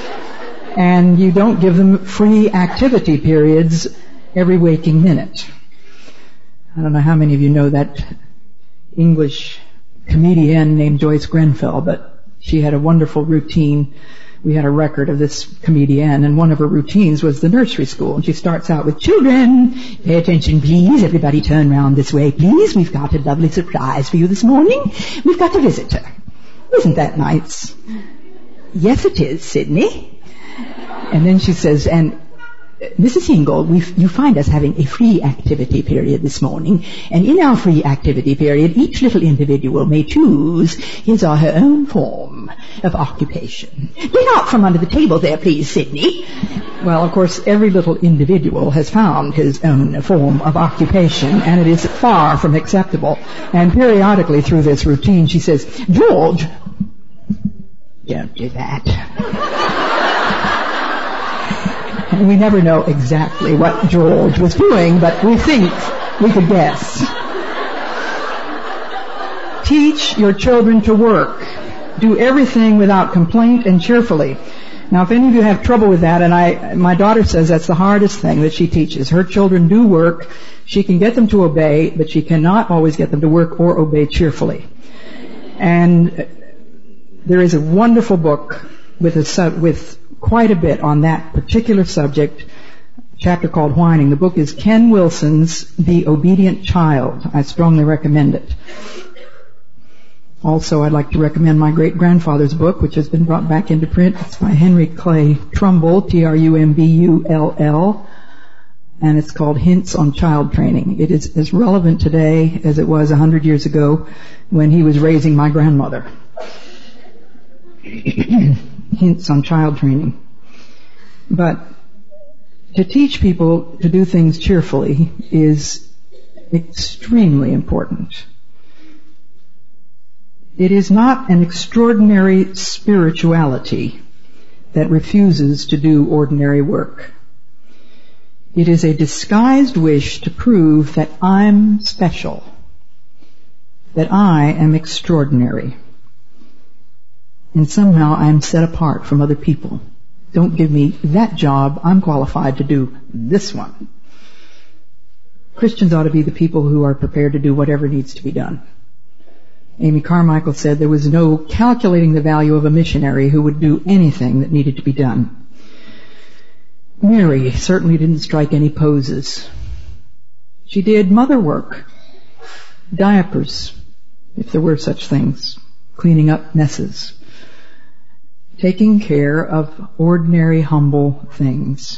[SPEAKER 1] And you don't give them free activity periods every waking minute. I don't know how many of you know that English comedian named Joyce Grenfell, but she had a wonderful routine. We had a record of this comedian, and one of her routines was the nursery school. And she starts out with, "Children, pay attention, please. Everybody turn round this way, please. We've got a lovely surprise for you this morning. We've got a visitor." Isn't that nice? "Yes, it is, Sidney." And then she says, "And Missus Ingold, we, you find us having a free activity period this morning, and in our free activity period, each little individual may choose his or her own form of occupation. Get out from under the table there, please, Sidney." Well, of course, every little individual has found his own form of occupation, and it is far from acceptable. And periodically through this routine, she says, "George, don't do that." And we never know exactly what George was doing, but we think we could guess. Teach your children to work. Do everything without complaint and cheerfully. Now, if any of you have trouble with that, and I, my daughter says that's the hardest thing that she teaches. Her children do work. She can get them to obey, but she cannot always get them to work or obey cheerfully. And there is a wonderful book with a, with quite a bit on that particular subject, chapter called Whining. The book is Ken Wilson's The Obedient Child. I strongly recommend it. Also, I'd like to recommend my great-grandfather's book, which has been brought back into print. It's by Henry Clay Trumbull, T R U M B U L L, and it's called Hints on Child Training. It is as relevant today as it was a hundred years ago when he was raising my grandmother. Hints on child training. But to teach people to do things cheerfully is extremely important. It is not an extraordinary spirituality that refuses to do ordinary work. It is a disguised wish to prove that I'm special, that I am extraordinary, and somehow I'm set apart from other people. Don't give me that job. I'm qualified to do this one. Christians ought to be the people who are prepared to do whatever needs to be done. Amy Carmichael said there was no calculating the value of a missionary who would do anything that needed to be done. Mary certainly didn't strike any poses. She did mother work, diapers, if there were such things, cleaning up messes, taking care of ordinary, humble things.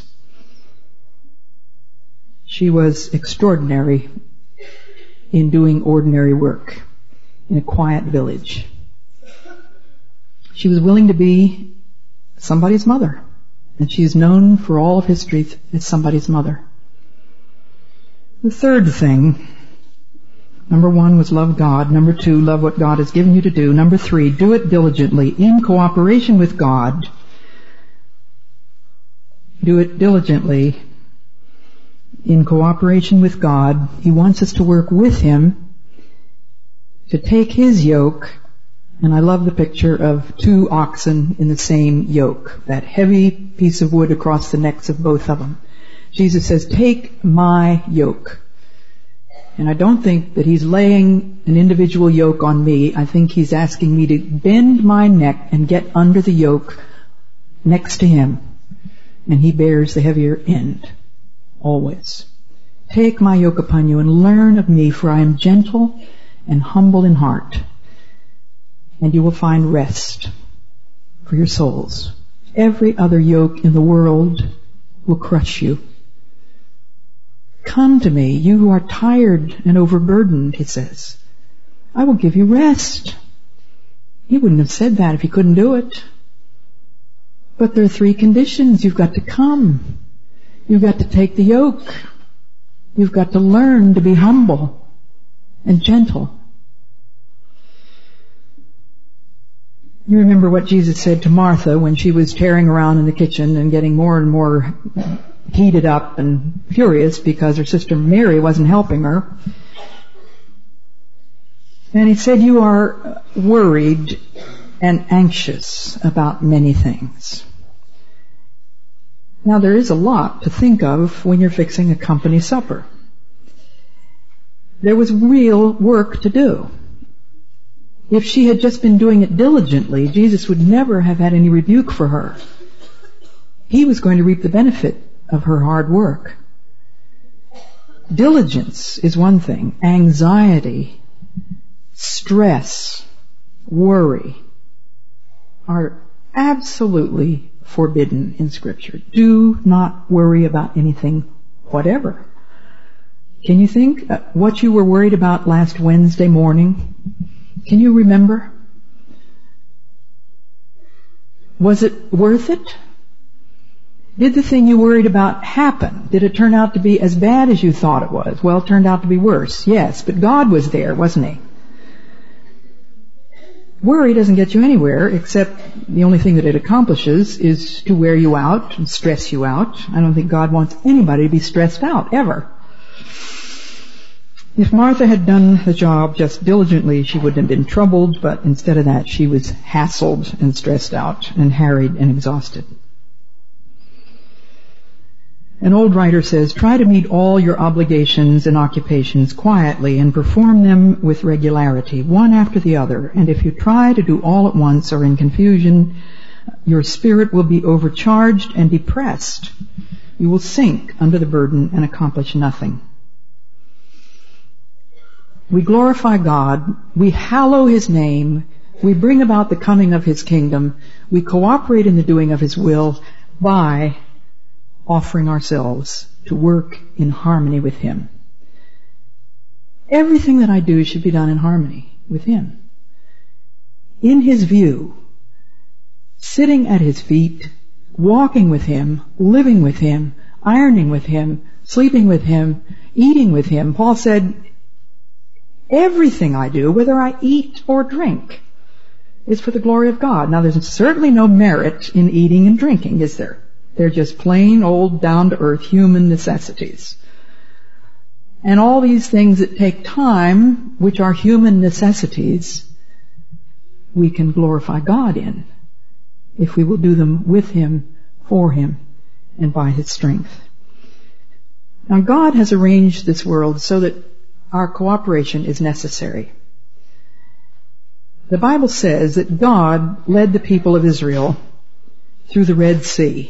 [SPEAKER 1] She was extraordinary in doing ordinary work in a quiet village. She was willing to be somebody's mother, and she is known for all of history as somebody's mother. The third thing, number one was love God. Number two, love what God has given you to do. Number three, do it diligently in cooperation with God. do it diligently in cooperation with God. He wants us to work with Him to take His yoke. And I love the picture of two oxen in the same yoke, that heavy piece of wood across the necks of both of them. Jesus says, take my yoke. And I don't think that He's laying an individual yoke on me. I think He's asking me to bend my neck and get under the yoke next to Him. And He bears the heavier end, always. Take my yoke upon you and learn of me, for I am gentle and humble in heart. And you will find rest for your souls. Every other yoke in the world will crush you. Come to me, you who are tired and overburdened, He says. I will give you rest. He wouldn't have said that if He couldn't do it. But there are three conditions. You've got to come. You've got to take the yoke. You've got to learn to be humble and gentle. You remember what Jesus said to Martha when she was tearing around in the kitchen and getting more and more heated up and furious because her sister Mary wasn't helping her. And He said, you are worried and anxious about many things. Now there is a lot to think of when you're fixing a company supper. There was real work to do. If she had just been doing it diligently, Jesus would never have had any rebuke for her. He was going to reap the benefit of her hard work. Diligence is one thing. Anxiety, stress, worry are absolutely forbidden in Scripture. Do not worry about anything whatever. Can you think what you were worried about last Wednesday morning? Can you remember? Was it worth it? Did the thing you worried about happen? Did it turn out to be as bad as you thought it was? Well, it turned out to be worse, yes, but God was there, wasn't He? Worry doesn't get you anywhere, except the only thing that it accomplishes is to wear you out and stress you out. I don't think God wants anybody to be stressed out, ever. If Martha had done the job just diligently, she wouldn't have been troubled, but instead of that, she was hassled and stressed out and harried and exhausted. An old writer says, try to meet all your obligations and occupations quietly and perform them with regularity, one after the other. And if you try to do all at once or in confusion, your spirit will be overcharged and depressed. You will sink under the burden and accomplish nothing. We glorify God, we hallow His name, we bring about the coming of His kingdom, we cooperate in the doing of His will by offering ourselves to work in harmony with Him. Everything that I do should be done in harmony with Him. In His view, sitting at His feet, walking with Him, living with Him, ironing with Him, sleeping with Him, eating with Him. Paul said, everything I do, whether I eat or drink, is for the glory of God. Now, there's certainly no merit in eating and drinking, is there? They're just plain old down-to-earth human necessities. And all these things that take time, which are human necessities, we can glorify God in if we will do them with Him, for Him, and by His strength. Now, God has arranged this world so that our cooperation is necessary. The Bible says that God led the people of Israel through the Red Sea.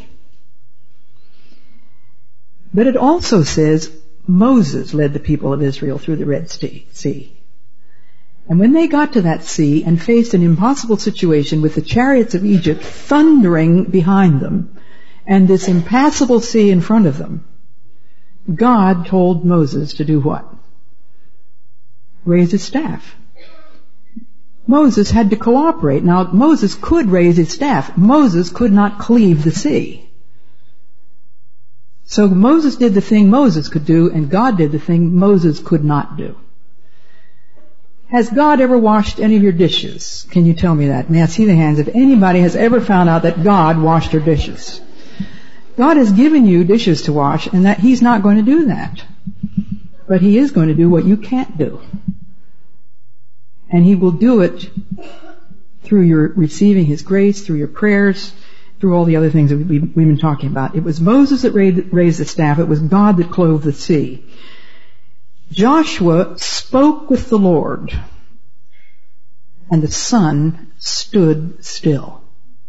[SPEAKER 1] But it also says Moses led the people of Israel through the Red Sea. And when they got to that sea and faced an impossible situation with the chariots of Egypt thundering behind them and this impassable sea in front of them, God told Moses to do what? Raise his staff. Moses had to cooperate. Now, Moses could raise his staff. Moses could not cleave the sea. So Moses did the thing Moses could do, and God did the thing Moses could not do. Has God ever washed any of your dishes? Can you tell me that? May I see the hands if anybody has ever found out that God washed your dishes? God has given you dishes to wash, and that He's not going to do that. But He is going to do what you can't do. And He will do it through your receiving His grace, through your prayers, through all the other things that we've been talking about. It was Moses that raised the staff. It was God that clove the sea. Joshua spoke with the Lord, and the sun stood still.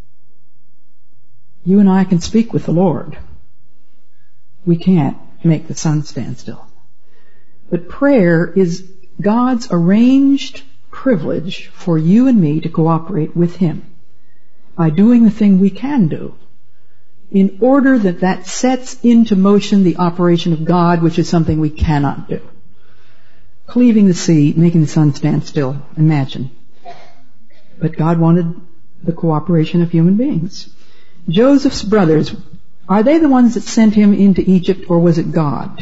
[SPEAKER 1] You and I can speak with the Lord. We can't make the sun stand still. But prayer is God's arranged privilege for you and me to cooperate with Him by doing the thing we can do, in order that that sets into motion the operation of God, which is something we cannot do. Cleaving the sea, making the sun stand still. Imagine. But God wanted the cooperation of human beings. Joseph's brothers, are they the ones that sent him into Egypt, or was it God?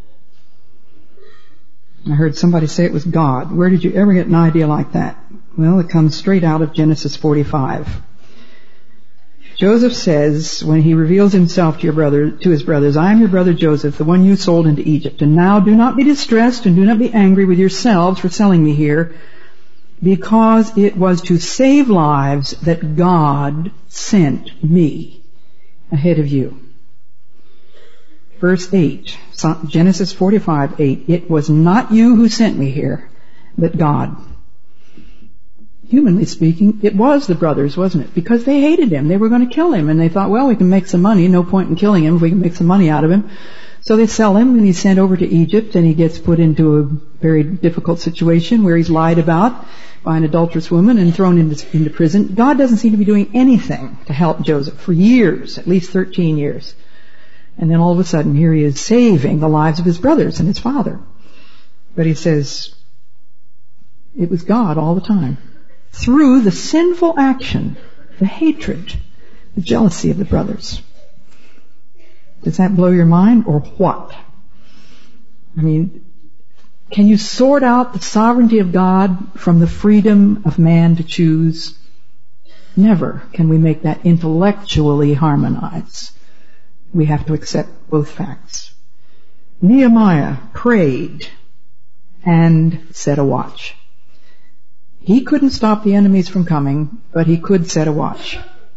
[SPEAKER 1] I heard somebody say it was God. Where did you ever get an idea like that? Well, it comes straight out of Genesis forty-five. Joseph says, when he reveals himself to your brother, to his brothers, I am your brother Joseph, the one you sold into Egypt. And now do not be distressed and do not be angry with yourselves for selling me here, because it was to save lives that God sent me ahead of you. Verse eight, Genesis forty-five, eight. It was not you who sent me here, but God. Humanly speaking, it was the brothers, wasn't it? Because they hated him. They were going to kill him. And they thought, well, we can make some money. No point in killing him if we can make some money out of him. So they sell him, and he's sent over to Egypt, and he gets put into a very difficult situation where he's lied about by an adulterous woman and thrown into, into prison. God doesn't seem to be doing anything to help Joseph for years, at least thirteen years. And then all of a sudden, here he is saving the lives of his brothers and his father. But he says, it was God all the time. Through the sinful action, the hatred, the jealousy of the brothers. Does that blow your mind, or what? I mean, can you sort out the sovereignty of God from the freedom of man to choose? Never can we make that intellectually harmonize. We have to accept both facts. Nehemiah prayed and set a watch. He couldn't stop the enemies from coming, but he could set a watch.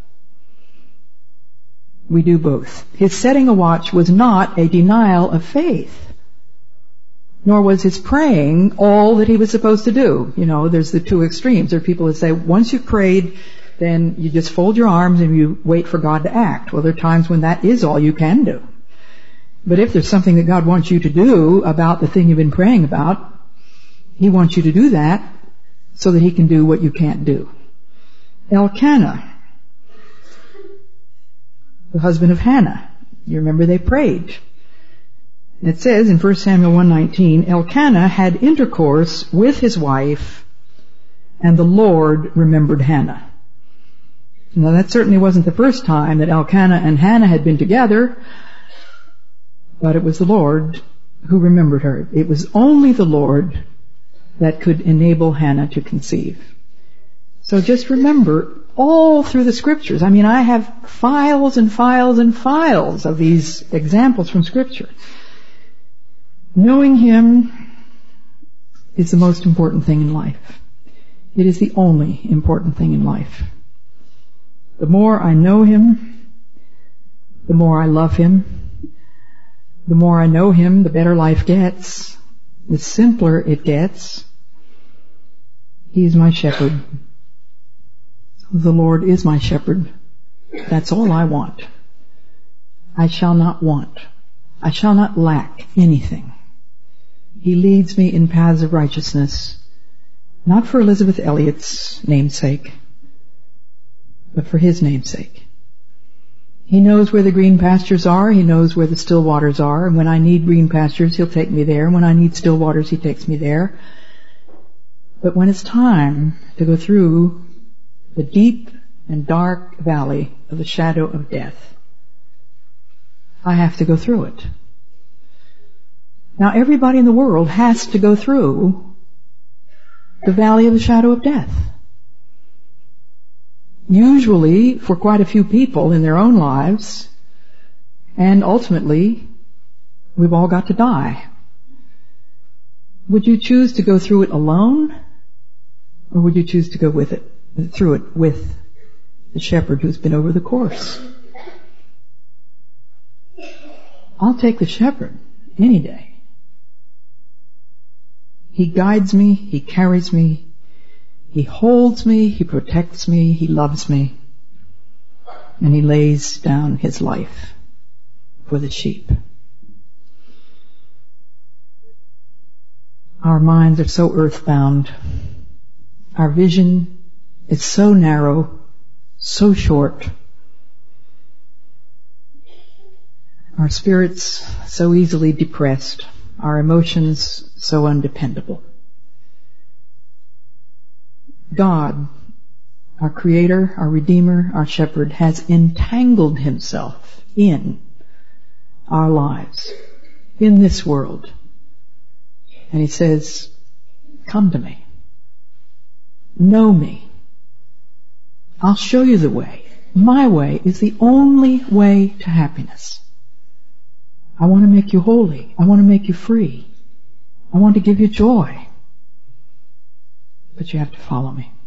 [SPEAKER 1] We do both. His setting a watch was not a denial of faith, nor was his praying all that he was supposed to do. You know, there's the two extremes. There are people that say, once you've prayed, then you just fold your arms and you wait for God to act. Well, there are times when that is all you can do. But if there's something that God wants you to do about the thing you've been praying about, He wants you to do that so that He can do what you can't do. Elkanah, the husband of Hannah, you remember they prayed. It says in First Samuel one nineteen, Elkanah had intercourse with his wife, and the Lord remembered Hannah. Now that certainly wasn't the first time that Elkanah and Hannah had been together, but it was the Lord who remembered her. It was only the Lord that could enable Hannah to conceive. So just remember, all through the Scriptures, I mean, I have files and files and files of these examples from Scripture. Knowing Him is the most important thing in life. It is the only important thing in life. The more I know Him, the more I love Him. The more I know Him, the better life gets. The simpler it gets. He is my shepherd. The Lord is my shepherd. That's all I want. I shall not want. I shall not lack anything. He leads me in paths of righteousness, not for Elizabeth Elliot's namesake, but for His namesake. He knows where the green pastures are. He knows where the still waters are. And when I need green pastures, He'll take me there. And when I need still waters, He takes me there. But when it's time to go through the deep and dark valley of the shadow of death, I have to go through it. Now everybody in the world has to go through the valley of the shadow of death. Usually, for quite a few people in their own lives, And ultimately, we've all got to die. Would you choose to go through it alone, or would you choose to go with it, through it with the shepherd who's been over the course? I'll take the shepherd any day. He guides me, he carries me, he holds me, he protects me, he loves me, and he lays down his life for the sheep. Our minds are so earthbound. Our vision is so narrow, so short. Our spirits so easily depressed. Our emotions so undependable. God, our Creator, our Redeemer, our Shepherd, has entangled Himself in our lives, in this world. And He says, come to me. Know me. I'll show you the way. My way is the only way to happiness. I want to make you holy. I want to make you free. I want to give you joy. But you have to follow me.